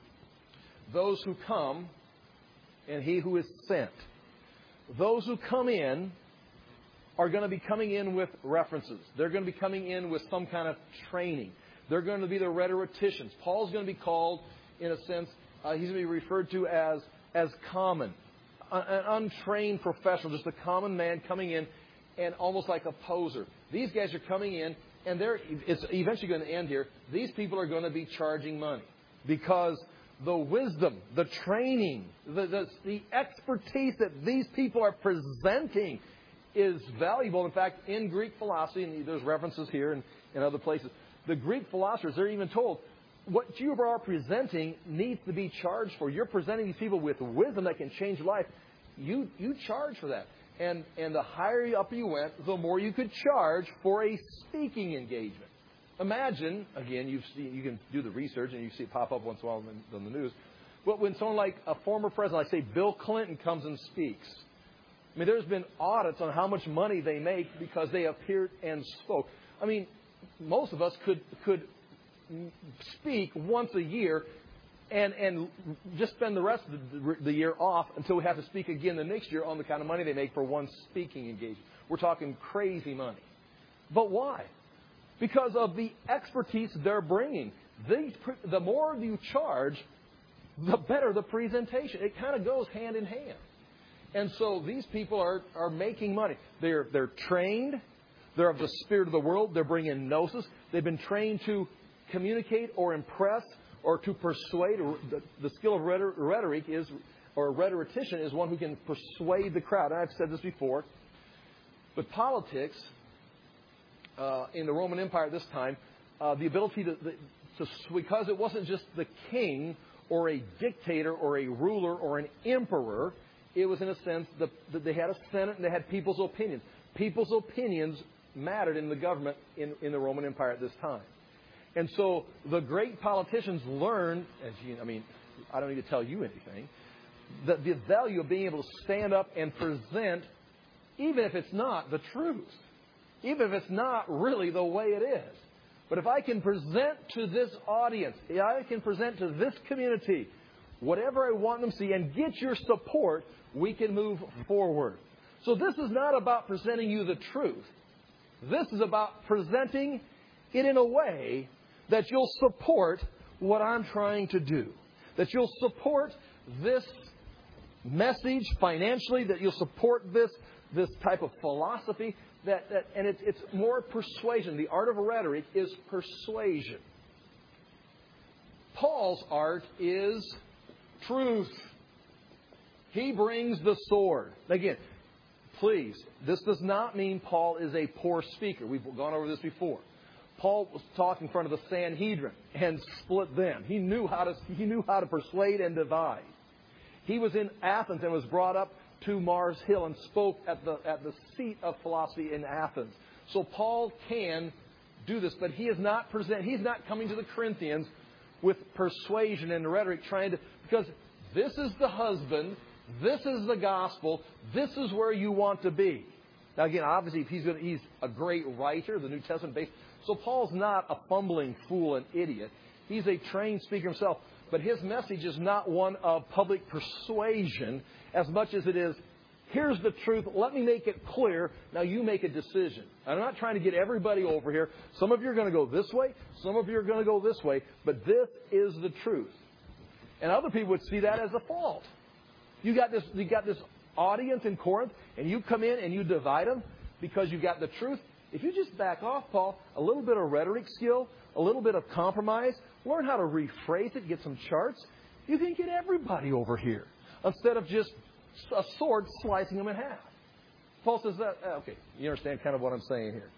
those who come and he who is sent. Those who come in are going to be coming in with references. They're going to be coming in with some kind of training. They're going to be the rhetoricians. Paul's going to be called, in a sense, uh, he's going to be referred to as, as common. An untrained professional, just a common man coming in and almost like a poser. These guys are coming in and they're, it's eventually going to end here. These people are going to be charging money because the wisdom, the training, the, the, the expertise that these people are presenting is valuable. In fact, in Greek philosophy, and there's references here and in other places, the Greek philosophers, they're even told, what you are presenting needs to be charged for. You're presenting these people with wisdom that can change life. You you charge for that. And and the higher up you went, the more you could charge for a speaking engagement. Imagine, again, you've seen, you can do the research and you see it pop up once in a while on the news, but when someone like a former president, like say Bill Clinton, comes and speaks, I mean, there's been audits on how much money they make because they appeared and spoke. I mean, most of us could could speak once a year and, and just spend the rest of the, the year off until we have to speak again the next year on the kind of money they make for one speaking engagement. We're talking crazy money. But why? Because of the expertise they're bringing. These, the more you charge, the better the presentation. It kind of goes hand in hand. And so these people are, are making money. They're, they're trained. They're of the spirit of the world. They're bringing gnosis. They've been trained to communicate or impress or to persuade. The, the skill of rhetoric is, or a rhetorician is one who can persuade the crowd. And I've said this before. But politics, uh, in the Roman Empire at this time, uh, the ability to, to, because it wasn't just the king or a dictator or a ruler or an emperor, it was in a sense that they had a senate and they had people's opinions. People's opinions mattered in the government in, in the Roman Empire at this time. And so the great politicians learned, as you, I mean, I don't need to tell you anything, that the value of being able to stand up and present, even if it's not the truth, even if it's not really the way it is. But if I can present to this audience, if I can present to this community whatever I want them to see and get your support, we can move forward. So this is not about presenting you the truth. This is about presenting it in a way that you'll support what I'm trying to do. That you'll support this message financially, that you'll support this, this type of philosophy. That, that, and it's, it's more persuasion. The art of rhetoric is persuasion. Paul's art is truth. He brings the sword. Again, please, this does not mean Paul is a poor speaker. We've gone over this before. Paul was talking in front of the Sanhedrin and split them. He knew how to, he knew how to persuade and divide. He was in Athens and was brought up to Mars Hill and spoke at the, at the seat of philosophy in Athens. So Paul can do this, but he is not present, he's not coming to the Corinthians with persuasion and rhetoric trying to, because this is the husband, this is the gospel, this is where you want to be. Now again, obviously he's, gonna, he's a great writer, the New Testament based. So Paul's not a fumbling fool and idiot. He's a trained speaker himself. But his message is not one of public persuasion as much as it is, here's the truth, let me make it clear, now you make a decision. I'm not trying to get everybody over here. Some of you are going to go this way, some of you are going to go this way, but this is the truth. And other people would see that as a fault. You got this, you got this audience in Corinth, and you come in and you divide them because you got the truth. If you just back off, Paul, a little bit of rhetoric skill, a little bit of compromise, learn how to rephrase it, get some charts, you can get everybody over here instead of just a sword slicing them in half. Paul says that, okay, you understand kind of what I'm saying here.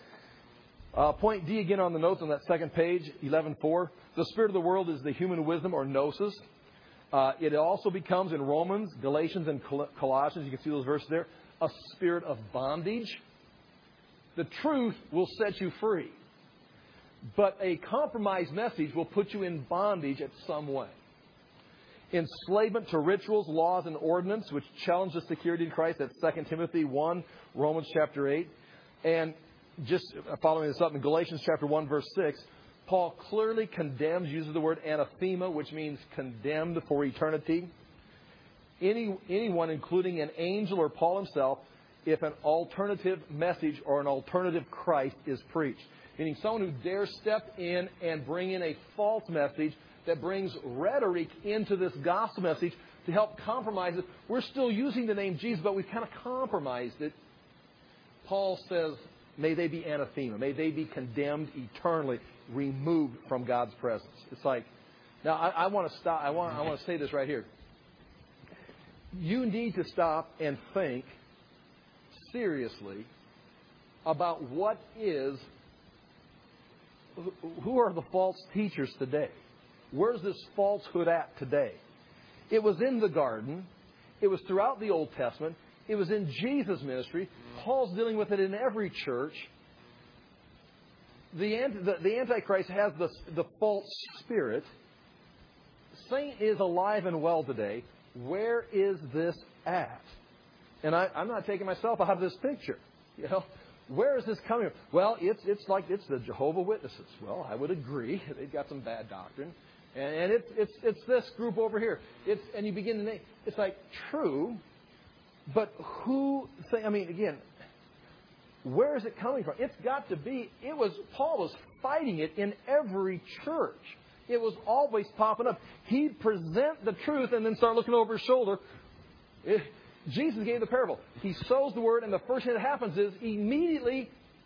Uh, point D again on the notes on that second page, eleven four. The spirit of the world is the human wisdom or gnosis. Uh, it also becomes in Romans, Galatians, and Colossians, you can see those verses there, a spirit of bondage. The truth will set you free. But a compromised message will put you in bondage at some way. Enslavement to rituals, laws, and ordinance, which challenge the security of Christ. That's Second Timothy one, Romans chapter eight. And just following this up in Galatians chapter one, verse six, Paul clearly condemns, uses the word anathema, which means condemned for eternity. Any, anyone, including an angel or Paul himself, if an alternative message or an alternative Christ is preached. Meaning someone who dares step in and bring in a false message that brings rhetoric into this gospel message to help compromise it. We're still using the name Jesus, but we've kind of compromised it. Paul says, may they be anathema. May they be condemned eternally, removed from God's presence. It's like, now I, I want to stop. I want, I want to say this right here. You need to stop and think seriously about what is, who are the false teachers today? Where's this falsehood at today? It was in the garden. It was throughout the Old Testament. It was in Jesus' ministry. Paul's dealing with it in every church. The, the, the Antichrist has the, the false spirit. Satan is alive and well today. Where is this at? And I, I'm not taking myself out of this picture. You know, where is this coming from? Well, it's it's like it's the Jehovah's Witnesses. Well, I would agree. They've got some bad doctrine. And, and it's it's it's this group over here. It's and you begin to name. It's like true, but who say I mean again, where is it coming from? It's got to be it was Paul was fighting it in every church. It was always popping up. He'd present the truth and then start looking over his shoulder. It, Jesus gave the parable. He sows the word, and the first thing that happens is immediately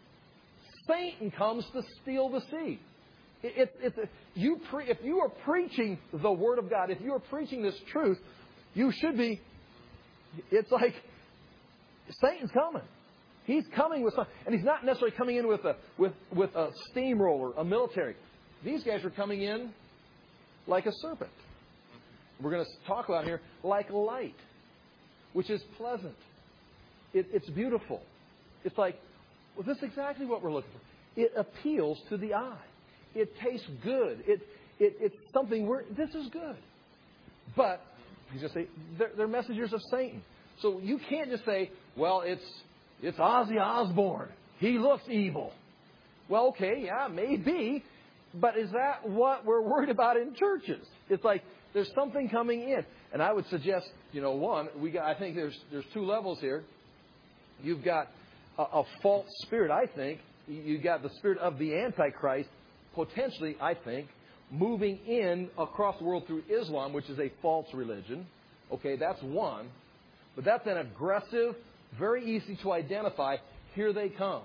Satan comes to steal the seed. It, it, it, you pre, if you are preaching the Word of God, if you are preaching this truth, you should be. It's like Satan's coming. He's coming with some, and he's not necessarily coming in with a with with a steamroller, a military. These guys are coming in like a serpent. We're going to talk about here like light, which is pleasant. It, it's beautiful. It's like, well, this is exactly what we're looking for. It appeals to the eye. It tastes good. It, it it's something we're, this is good. But, he's going to say, they're, they're messengers of Satan. So you can't just say, well, it's it's Ozzy Osbourne. He looks evil. Well, okay, yeah, maybe. But is that what we're worried about in churches? It's like there's something coming in. And I would suggest, you know, one, we got, I think there's there's two levels here. You've got a, a false spirit, I think. You've got the spirit of the Antichrist, potentially, I think, moving in across the world through Islam, which is a false religion. Okay, that's one. But that's an aggressive, very easy to identify. Here they come.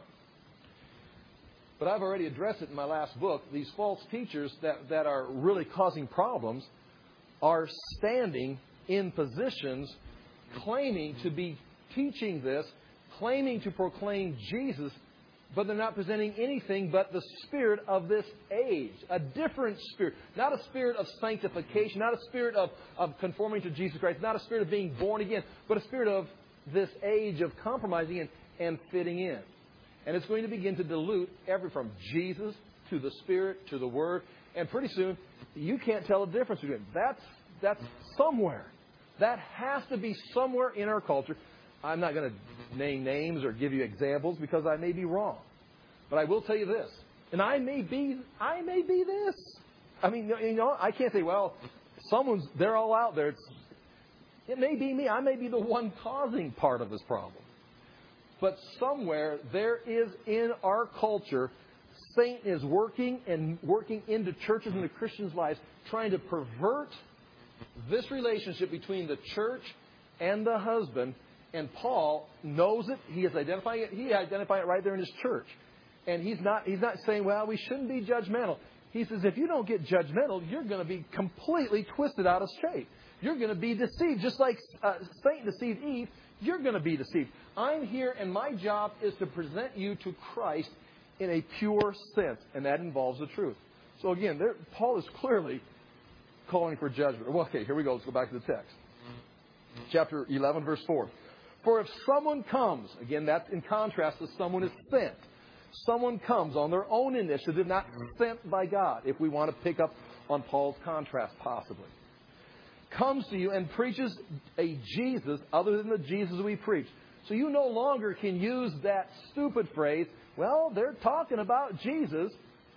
But I've already addressed it in my last book. These false teachers that, that are really causing problems are standing in positions claiming to be teaching this, claiming to proclaim Jesus, but they're not presenting anything but the spirit of this age. A different spirit. Not a spirit of sanctification, not a spirit of, of conforming to Jesus Christ, not a spirit of being born again, but a spirit of this age of compromising and, and fitting in. And it's going to begin to dilute every from Jesus to the Spirit to the Word. And pretty soon, you can't tell the difference between them. That's, that's somewhere. That has to be somewhere in our culture. I'm not going to name names or give you examples because I may be wrong. But I will tell you this. And I may be, I may be this. I mean, you know, I can't say, well, someone's, they're all out there. It's, it may be me. I may be the one causing part of this problem. But somewhere there is in our culture, Satan is working and working into churches and the Christians' lives, trying to pervert this relationship between the church and the husband. And Paul knows it. He is identifying it. He identified it right there in his church. And he's not, he's not saying, well, we shouldn't be judgmental. He says, if you don't get judgmental, you're going to be completely twisted out of shape. You're going to be deceived. Just like uh, Satan deceived Eve, you're going to be deceived. I'm here, and my job is to present you to Christ in a pure sense, and that involves the truth. So again, there, Paul is clearly calling for judgment. Well, okay, here we go. Let's go back to the text. Chapter eleven, verse four. For if someone comes, again, that's in contrast to someone is sent. Someone comes on their own initiative, not sent by God, if we want to pick up on Paul's contrast, possibly. Comes to you and preaches a Jesus other than the Jesus we preach. So you no longer can use that stupid phrase, well, they're talking about Jesus,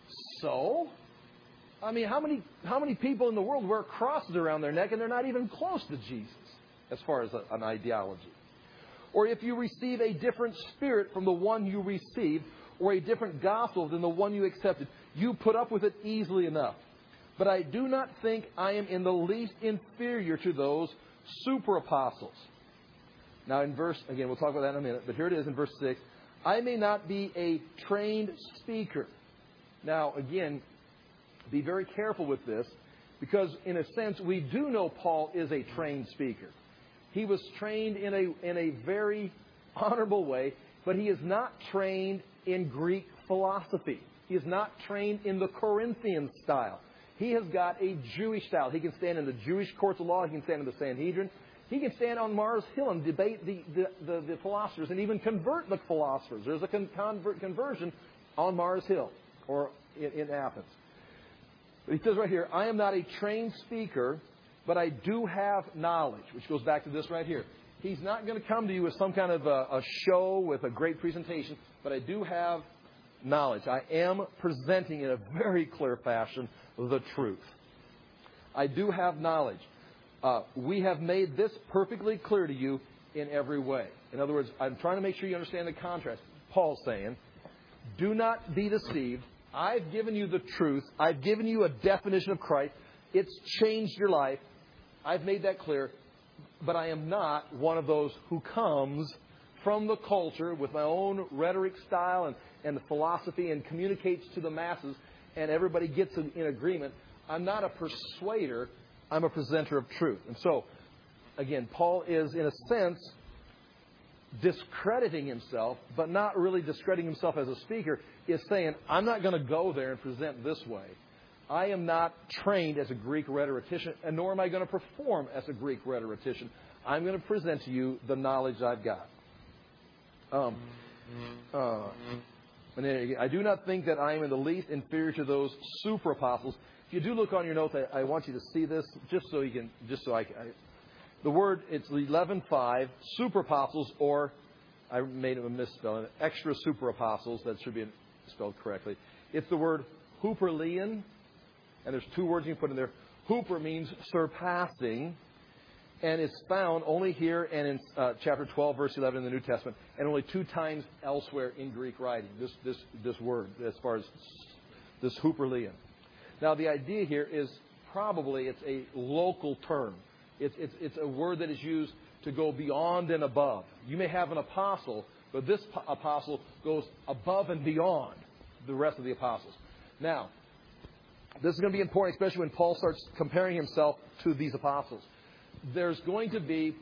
so? I mean, how many how many people in the world wear crosses around their neck and they're not even close to Jesus as far as a, an ideology? Or if you receive a different spirit from the one you received, or a different gospel than the one you accepted, you put up with it easily enough. But I do not think I am in the least inferior to those super apostles. Now in verse, again, we'll talk about that in a minute, but here it is in verse six. I may not be a trained speaker. Now, again, be very careful with this, because in a sense, we do know Paul is a trained speaker. He was trained in a, in a very honorable way, but he is not trained in Greek philosophy. He is not trained in the Corinthian style. He has got a Jewish style. He can stand in the Jewish courts of law. He can stand in the Sanhedrin. He can stand on Mars Hill and debate the, the, the, the philosophers and even convert the philosophers. There's a con- convert, conversion on Mars Hill or in, in Athens. But he says right here, I am not a trained speaker, but I do have knowledge, which goes back to this right here. He's not going to come to you with some kind of a, a show with a great presentation, but I do have knowledge. I am presenting in a very clear fashion the truth. I do have knowledge. Uh, we have made this perfectly clear to you in every way. In other words, I'm trying to make sure you understand the contrast. Paul's saying, do not be deceived. I've given you the truth. I've given you a definition of Christ. It's changed your life. I've made that clear. But I am not one of those who comes from the culture with my own rhetoric style and, and the philosophy and communicates to the masses and everybody gets in, in agreement. I'm not a persuader. I'm a presenter of truth. And so, again, Paul is, in a sense, discrediting himself, but not really discrediting himself as a speaker, is saying, I'm not going to go there and present this way. I am not trained as a Greek rhetorician, and nor am I going to perform as a Greek rhetorician. I'm going to present to you the knowledge I've got. Um, uh, and I do not think that I am in the least inferior to those super apostles. If you do look on your notes, I, I want you to see this, just so you can, just so I, I the word, it's eleven five, super apostles, or I made a misspelling, extra super apostles. That should be spelled correctly. It's the word huperleon. And there's two words you can put in there. Huper means surpassing. And it's found only here and in uh, chapter twelve, verse eleven in the New Testament. And only two times elsewhere in Greek writing. This this this word, as far as this huperleon. Now, the idea here is probably it's a local term. It's, it's, it's a word that is used to go beyond and above. You may have an apostle, but this apostle goes above and beyond the rest of the apostles. Now, this is going to be important, especially when Paul starts comparing himself to these apostles. There's going to be,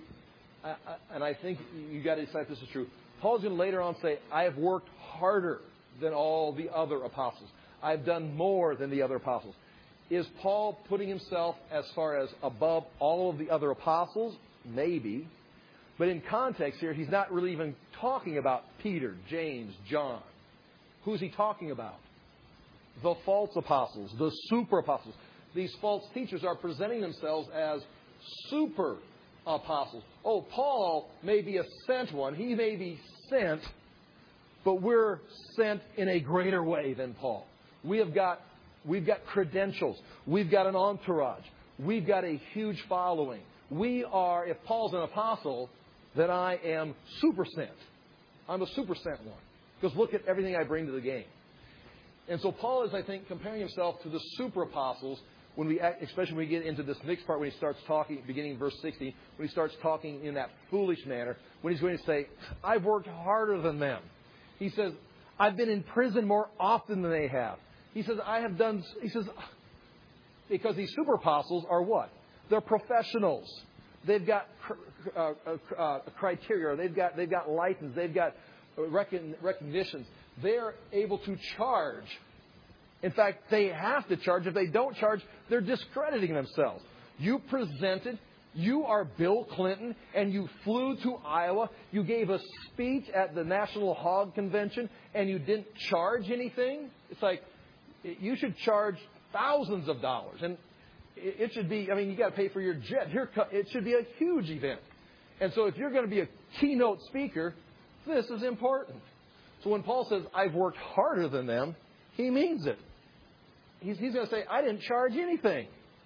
and I think you got to decide if this is true. Paul's going to later on say, I have worked harder than all the other apostles. I've done more than the other apostles. Is Paul putting himself as far as above all of the other apostles? Maybe. But in context here, he's not really even talking about Peter, James, John. Who's he talking about? The false apostles, the super apostles. These false teachers are presenting themselves as super apostles. Oh, Paul may be a sent one. He may be sent, but we're sent in a greater way than Paul. We have got, we've got credentials. We've got an entourage. We've got a huge following. We are, if Paul's an apostle, then I am super sent. I'm a super sent one. Because look at everything I bring to the game. And so Paul is, I think, comparing himself to the super apostles when we, especially when we get into this next part when he starts talking, beginning in verse sixteen, when he starts talking in that foolish manner, when he's going to say, I've worked harder than them. He says, I've been in prison more often than they have. He says, I have done, he says, because these super apostles are what? They're professionals. They've got uh, uh, criteria. They've got, they've got license. They've got recon, recognitions. They're able to charge. In fact, they have to charge. If they don't charge, they're discrediting themselves. You presented, you are Bill Clinton, and you flew to Iowa. You gave a speech at the National Hog Convention, and you didn't charge anything. It's like, you should charge thousands of dollars. And it should be, I mean, you got to pay for your jet. Here, it should be a huge event. And so if you're going to be a keynote speaker, this is important. So when Paul says, I've worked harder than them, he means it. He's, he's going to say, I didn't charge anything.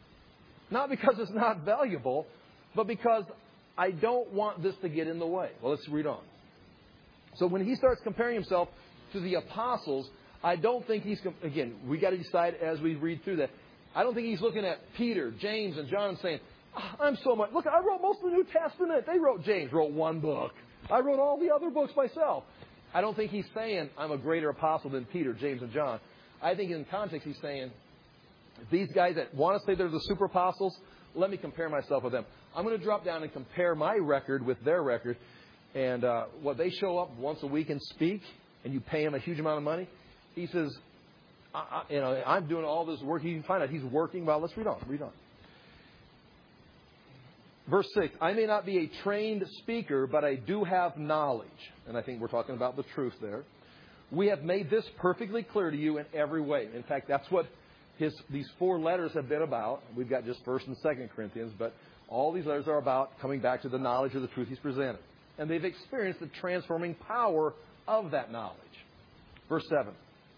Not because it's not valuable, but because I don't want this to get in the way. Well, let's read on. So when he starts comparing himself to the apostles, I don't think he's, again, we got to decide as we read through that. I don't think he's looking at Peter, James, and John and saying, I'm so much, look, I wrote most of the New Testament. They wrote, James wrote one book. I wrote all the other books myself. I don't think he's saying I'm a greater apostle than Peter, James, and John. I think in context he's saying, these guys that want to say they're the super apostles, let me compare myself with them. I'm going to drop down and compare my record with their record. And uh, what they show up once a week and speak, and you pay them a huge amount of money. He says, I, I, you know, I'm doing all this work. You can find out he's working. Well, let's read on. Read on. Verse six, I may not be a trained speaker, but I do have knowledge. And I think we're talking about the truth there. We have made this perfectly clear to you in every way. In fact, that's what his these four letters have been about. We've got just First and Second Corinthians, but All these letters are about coming back to the knowledge of the truth he's presented. And they've experienced the transforming power of that knowledge. Verse seven.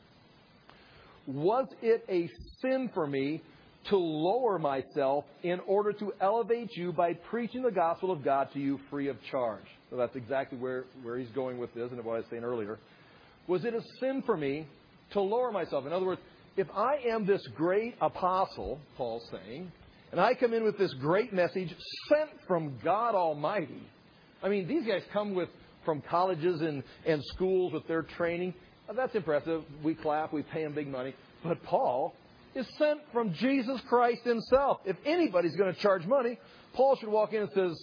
Was it a sin for me to lower myself in order to elevate you by preaching the gospel of God to you free of charge? So that's exactly where, where he's going with this and what I was saying earlier. Was it a sin for me to lower myself? In other words, if I am this great apostle, Paul's saying, and I come in with this great message sent from God Almighty. I mean, these guys come with from colleges and, and schools with their training. That's impressive. We clap. We pay them big money. But Paul is sent from Jesus Christ himself. If anybody's going to charge money, Paul should walk in and says,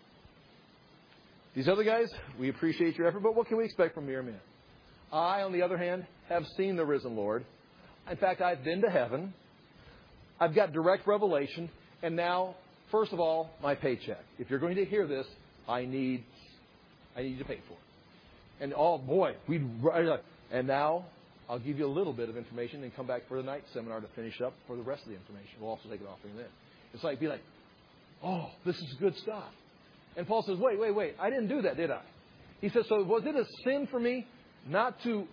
these other guys, we appreciate your effort, but what can we expect from mere men? I, on the other hand, have seen the risen Lord. In fact, I've been to heaven. I've got direct revelation. And now, first of all, my paycheck. If you're going to hear this, I need, I need you to pay for it. And oh boy, we and now I'll give you a little bit of information and come back for the night seminar to finish up for the rest of the information. We'll also take an offering then. It's like be like, oh, this is good stuff. And Paul says, wait, wait, wait. I didn't do that, did I? He says, so was it a sin for me not to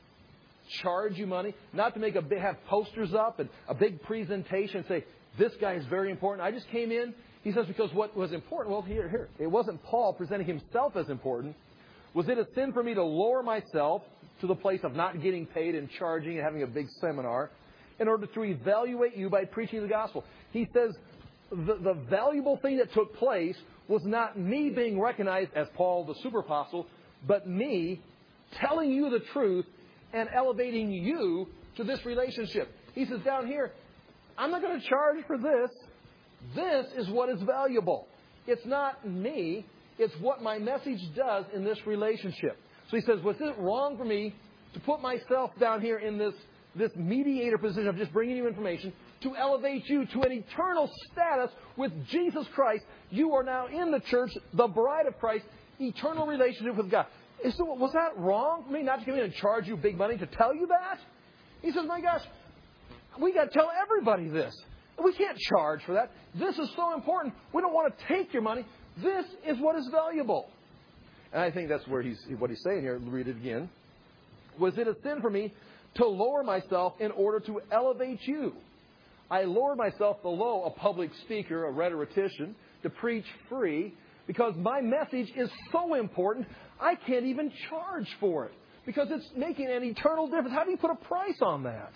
charge you money, not to make a big, have posters up and a big presentation and say, this guy is very important. I just came in. He says, because what was important, well, here, here. It wasn't Paul presenting himself as important. Was it a sin for me to lower myself to the place of not getting paid and charging and having a big seminar in order to evaluate you by preaching the gospel? He says the, the valuable thing that took place was not me being recognized as Paul the super apostle, but me telling you the truth and elevating you to this relationship. He says down here, I'm not going to charge for this. This is what is valuable. It's not me. It's what my message does in this relationship. So he says, was it wrong for me to put myself down here in this, this mediator position of just bringing you information to elevate you to an eternal status with Jesus Christ? You are now in the church, the bride of Christ, eternal relationship with God. So was that wrong for me not to come in and charge you big money to tell you that? He says, my gosh, we got to tell everybody this. We can't charge for that. This is so important. We don't want to take your money. This is what is valuable. And I think that's where he's what he's saying here. Read it again. Was it a sin for me to lower myself in order to elevate you? I lowered myself below a public speaker, a rhetorician, to preach free because my message is so important, I can't even charge for it because it's making an eternal difference. How do you put a price on that?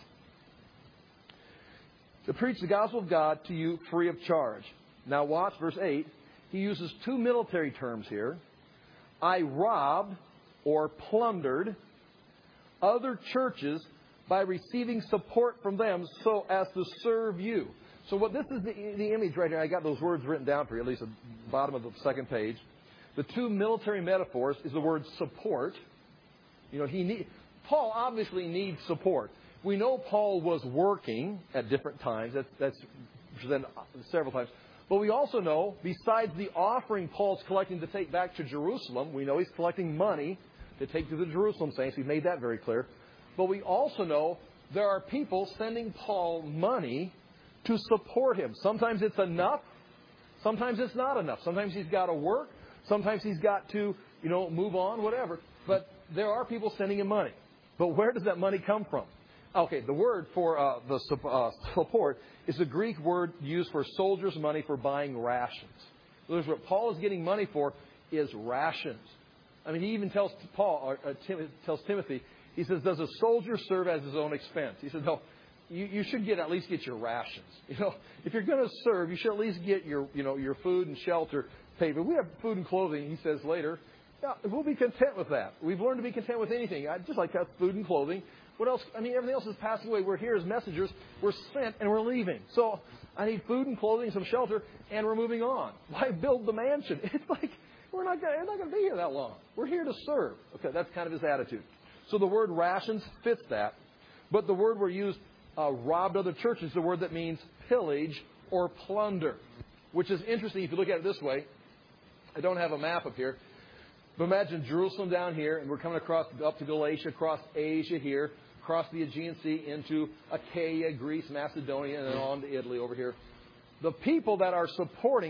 To preach the gospel of God to you free of charge. Now watch verse eight. He uses two military terms here. I robbed or plundered other churches by receiving support from them so as to serve you. So what this is the, the image right here. I got those words written down for you, at least at the bottom of the second page. The two military metaphors is the word support. You know, he need, Paul obviously needs support. We know Paul was working at different times. That's, that's presented several times. But we also know, besides the offering Paul's collecting to take back to Jerusalem, we know he's collecting money to take to the Jerusalem saints. He made that very clear. But we also know there are people sending Paul money to support him. Sometimes it's enough. Sometimes it's not enough. Sometimes he's got to work. Sometimes he's got to, you know, move on, whatever. But there are people sending him money. But where does that money come from? Okay, the word for uh, the uh, support is the Greek word used for soldiers' money for buying rations. So there's what Paul is getting money for is rations. I mean, he even tells Paul or uh, Tim, tells Timothy, he says, "Does a soldier serve as his own expense?" He said, "No, you, you should get at least get your rations. You know, if you're going to serve, you should at least get your you know your food and shelter paid. But we have food and clothing." He says later, "Yeah, we'll be content with that. We've learned to be content with anything. I just like to have food and clothing." What else? I mean, everything else is passing away. We're here as messengers. We're sent and we're leaving. So I need food and clothing, some shelter, and we're moving on. Why build the mansion? It's like we're not gonna, we're not going to be here that long. We're here to serve. Okay, that's kind of his attitude. So the word rations fits that. But the word we're used, uh, robbed other churches, is the word that means pillage or plunder, which is interesting if you look at it this way. I don't have a map up here. But imagine Jerusalem down here, and we're coming across up to Galatia, across Asia here, across the Aegean Sea into Achaia, Greece, Macedonia, and then on to Italy over here. The people that are supporting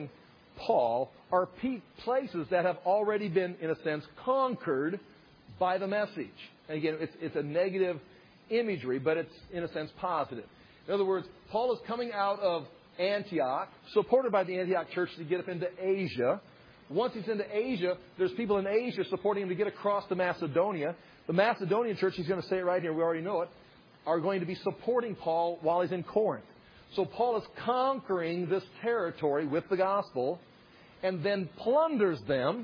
Paul are pe- places that have already been, in a sense, conquered by the message. And again, it's, it's a negative imagery, but it's, in a sense, positive. In other words, Paul is coming out of Antioch, supported by the Antioch church to get up into Asia. Once he's into Asia, there's people in Asia supporting him to get across to Macedonia. The Macedonian church, he's going to say it right here, we already know it, are going to be supporting Paul while he's in Corinth. So Paul is conquering this territory with the gospel and then plunders them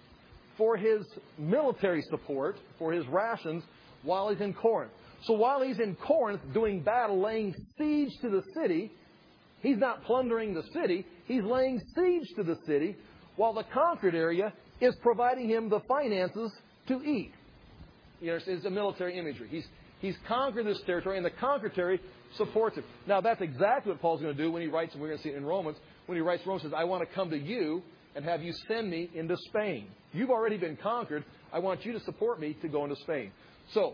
for his military support, for his rations, while he's in Corinth. So while he's in Corinth doing battle, laying siege to the city, he's not plundering the city, he's laying siege to the city, while the conquered area is providing him the finances to eat. You know, it's a military imagery. He's, he's conquered this territory, and the conquered territory supports him. Now, that's exactly what Paul's going to do when he writes, and we're going to see it in Romans, when he writes Romans, says, I want to come to you and have you send me into Spain. You've already been conquered. I want you to support me to go into Spain. So,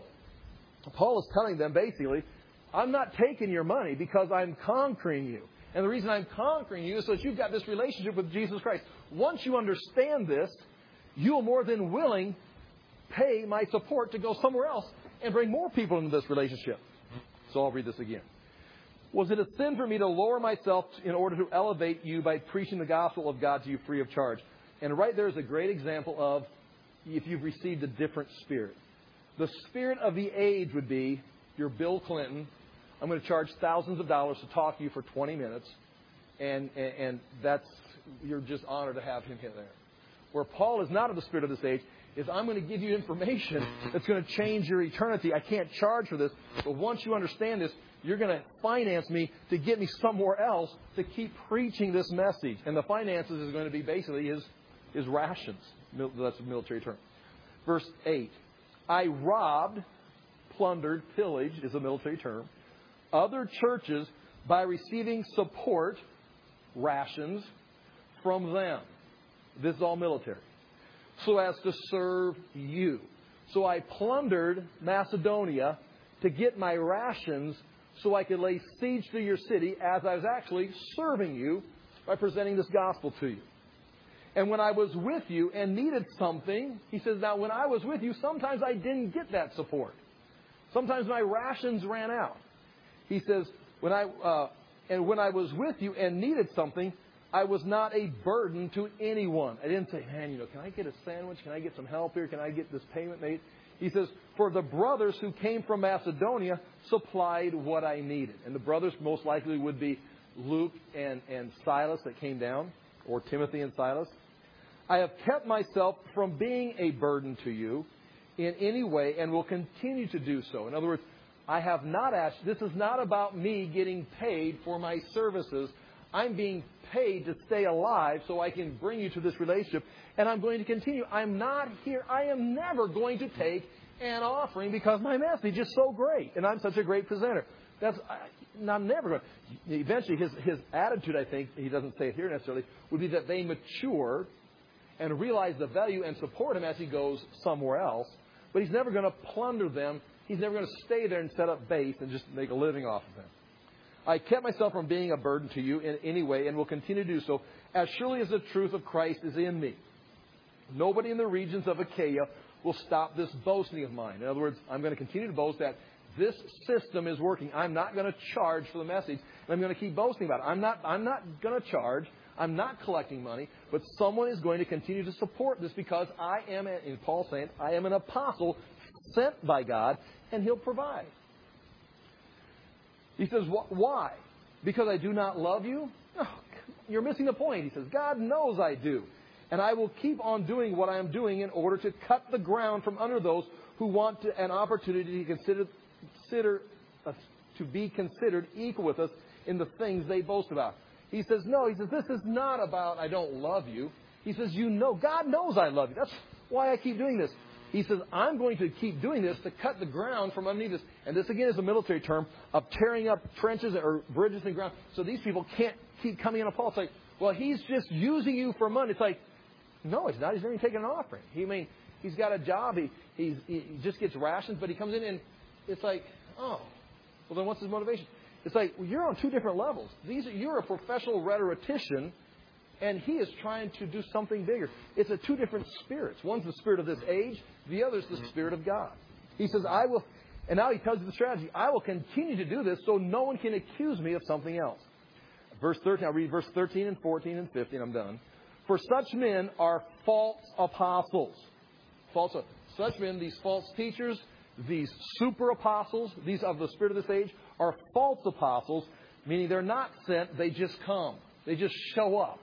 Paul is telling them basically, I'm not taking your money because I'm conquering you. And the reason I'm conquering you is so that you've got this relationship with Jesus Christ. Once you understand this, you will more than willing pay my support to go somewhere else and bring more people into this relationship. So I'll read this again. Was it a sin for me to lower myself in order to elevate you by preaching the gospel of God to you free of charge? And right there is a great example of if you've received a different spirit. The spirit of the age would be, you're Bill Clinton. I'm going to charge thousands of dollars to talk to you for twenty minutes. And, and, and that's, you're just honored to have him here there. Where Paul is not of the spirit of this age, is I'm going to give you information that's going to change your eternity. I can't charge for this. But once you understand this, you're going to finance me to get me somewhere else to keep preaching this message. And the finances is going to be basically his, his rations. That's a military term. Verse eight. I robbed, plundered, pillaged is a military term, other churches by receiving support, rations, from them. This is all military. So as to serve you. So I plundered Macedonia to get my rations so I could lay siege to your city as I was actually serving you by presenting this gospel to you. And when I was with you and needed something, he says, now when I was with you, sometimes I didn't get that support. Sometimes my rations ran out. He says, when I uh, and when I was with you and needed something, I was not a burden to anyone. I didn't say, man, you know, can I get a sandwich? Can I get some help here? Can I get this payment made? He says, for the brothers who came from Macedonia supplied what I needed. And the brothers most likely would be Luke and, and Silas that came down, or Timothy and Silas. I have kept myself from being a burden to you in any way and will continue to do so. In other words, I have not asked, this is not about me getting paid for my services. I'm being paid to stay alive so I can bring you to this relationship. And I'm going to continue. I'm not here. I am never going to take an offering because my message is so great. And I'm such a great presenter. That's, I, I'm never going to. Eventually, his, his attitude, I think, he doesn't say it here necessarily, would be that they mature and realize the value and support him as he goes somewhere else. But he's never going to plunder them. He's never going to stay there and set up base and just make a living off of them. I kept myself from being a burden to you in any way and will continue to do so as surely as the truth of Christ is in me. Nobody in the regions of Achaia will stop this boasting of mine. In other words, I'm going to continue to boast that this system is working. I'm not going to charge for the message, and I'm going to keep boasting about it. I'm not, I'm not going to charge. I'm not collecting money, but someone is going to continue to support this because I am, in Paul saying, I am an apostle sent by God, and He'll provide. He says, why? Because I do not love you? No, you're missing the point. He says, God knows I do. And I will keep on doing what I am doing in order to cut the ground from under those who want to, an opportunity to consider, consider uh, to be considered equal with us in the things they boast about. He says, no, he says, this is not about I don't love you. He says, you know, God knows I love you. That's why I keep doing this. He says, I'm going to keep doing this to cut the ground from underneath us. And this, again, is a military term of tearing up trenches or bridges in the ground. So these people can't keep coming in on Paul. It's like, well, he's just using you for money. It's like, no, he's not. He's not even taking an offering. He, I mean, he's got a job. He, he's, he just gets rations, but he comes in and it's like, oh, well, then what's his motivation? It's like, well, you're on two different levels. These are, you're a professional rhetorician, And he is trying to do something bigger. It's a two different spirits. One's the spirit of this age. The other is the Spirit of God. He says, I will, and now he tells you the strategy. I will continue to do this so no one can accuse me of something else. Verse thirteen, I'll read verse thirteen and fourteen and fifteen. I'm done. For such men are false apostles. False, such men, these false teachers, these super apostles, these of the spirit of this age, are false apostles, meaning they're not sent, they just come. They just show up.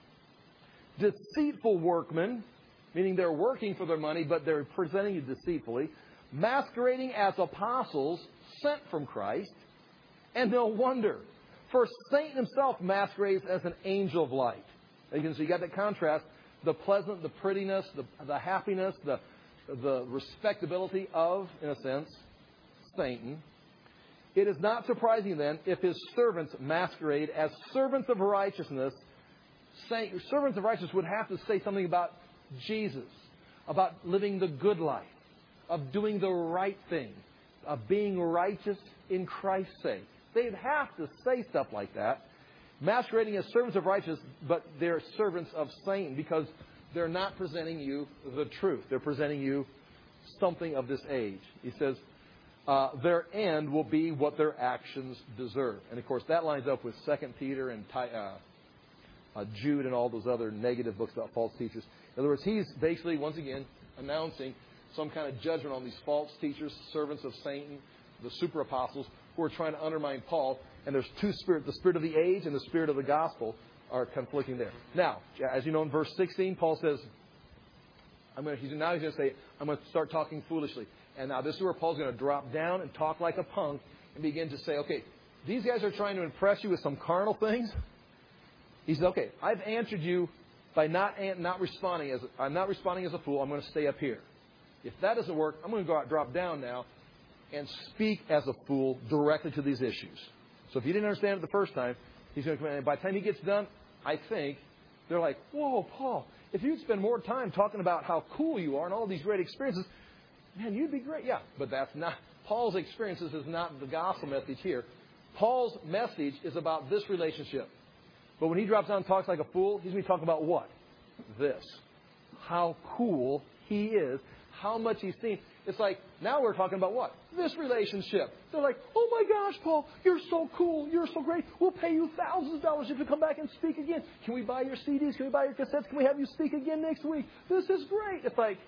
Deceitful workmen, meaning they're working for their money, but they're presenting it deceitfully, masquerading as apostles sent from Christ, and no wonder. For Satan himself masquerades as an angel of light. And you can see, you got that contrast, the pleasant, the prettiness, the, the happiness, the, the respectability of, in a sense, Satan. It is not surprising then if his servants masquerade as servants of righteousness. Saying, servants of righteousness would have to say something about Jesus, about living the good life, of doing the right thing, of being righteous in Christ's sake. They'd have to say stuff like that. Masquerading as servants of righteousness, but they're servants of Satan because they're not presenting you the truth. They're presenting you something of this age. He says, uh, their end will be what their actions deserve. And, of course, that lines up with Second Peter and uh, uh, Jude and all those other negative books about false teachers. In other words, he's basically, once again, announcing some kind of judgment on these false teachers, servants of Satan, the super apostles, who are trying to undermine Paul. And there's two spirits, the spirit of the age and the spirit of the gospel are conflicting there. Now, as you know, in verse sixteen, Paul says, I'm going to, he's, now he's going to say, I'm going to start talking foolishly. And now this is where Paul's going to drop down and talk like a punk and begin to say, okay, these guys are trying to impress you with some carnal things. He says, okay, I've answered you by not not responding as I'm not responding as a fool. I'm going to stay up here. If that doesn't work, I'm going to go out, drop down now and speak as a fool directly to these issues. So if you didn't understand it the first time, he's going to come in. And by the time he gets done, I think they're like, whoa, Paul, if you'd spend more time talking about how cool you are and all these great experiences, man, you'd be great. Yeah, but that's not, Paul's experiences is not the gospel message here. Paul's message is about this relationship. But when he drops down and talks like a fool, he's going to be talking about what? This. How cool he is. How much he's seen. It's like, now we're talking about what? This relationship. They're like, oh my gosh, Paul, you're so cool. You're so great. We'll pay you thousands of dollars if you come back and speak again. Can we buy your C Ds? Can we buy your cassettes? Can we have you speak again next week? This is great. It's like,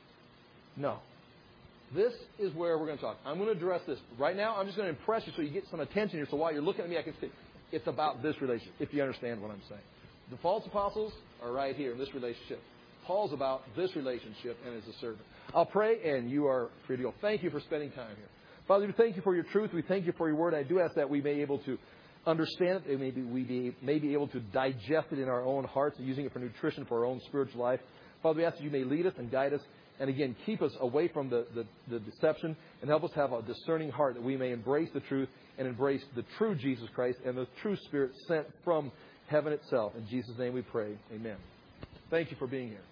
no. This is where we're going to talk. I'm going to address this. Right now, I'm just going to impress you so you get some attention here. So while you're looking at me, I can see. It's about this relationship, if you understand what I'm saying. The false apostles are right here in this relationship. Paul's about this relationship and as a servant. I'll pray, and you are free to go. Thank you for spending time here. Father, we thank you for your truth. We thank you for your word. I do ask that we may be able to understand it. Maybe we be, may be able to digest it in our own hearts and using it for nutrition for our own spiritual life. Father, we ask that you may lead us and guide us. And again, keep us away from the, the, the deception and help us have a discerning heart that we may embrace the truth and embrace the true Jesus Christ and the true Spirit sent from heaven itself. In Jesus' name we pray. Amen. Thank you for being here.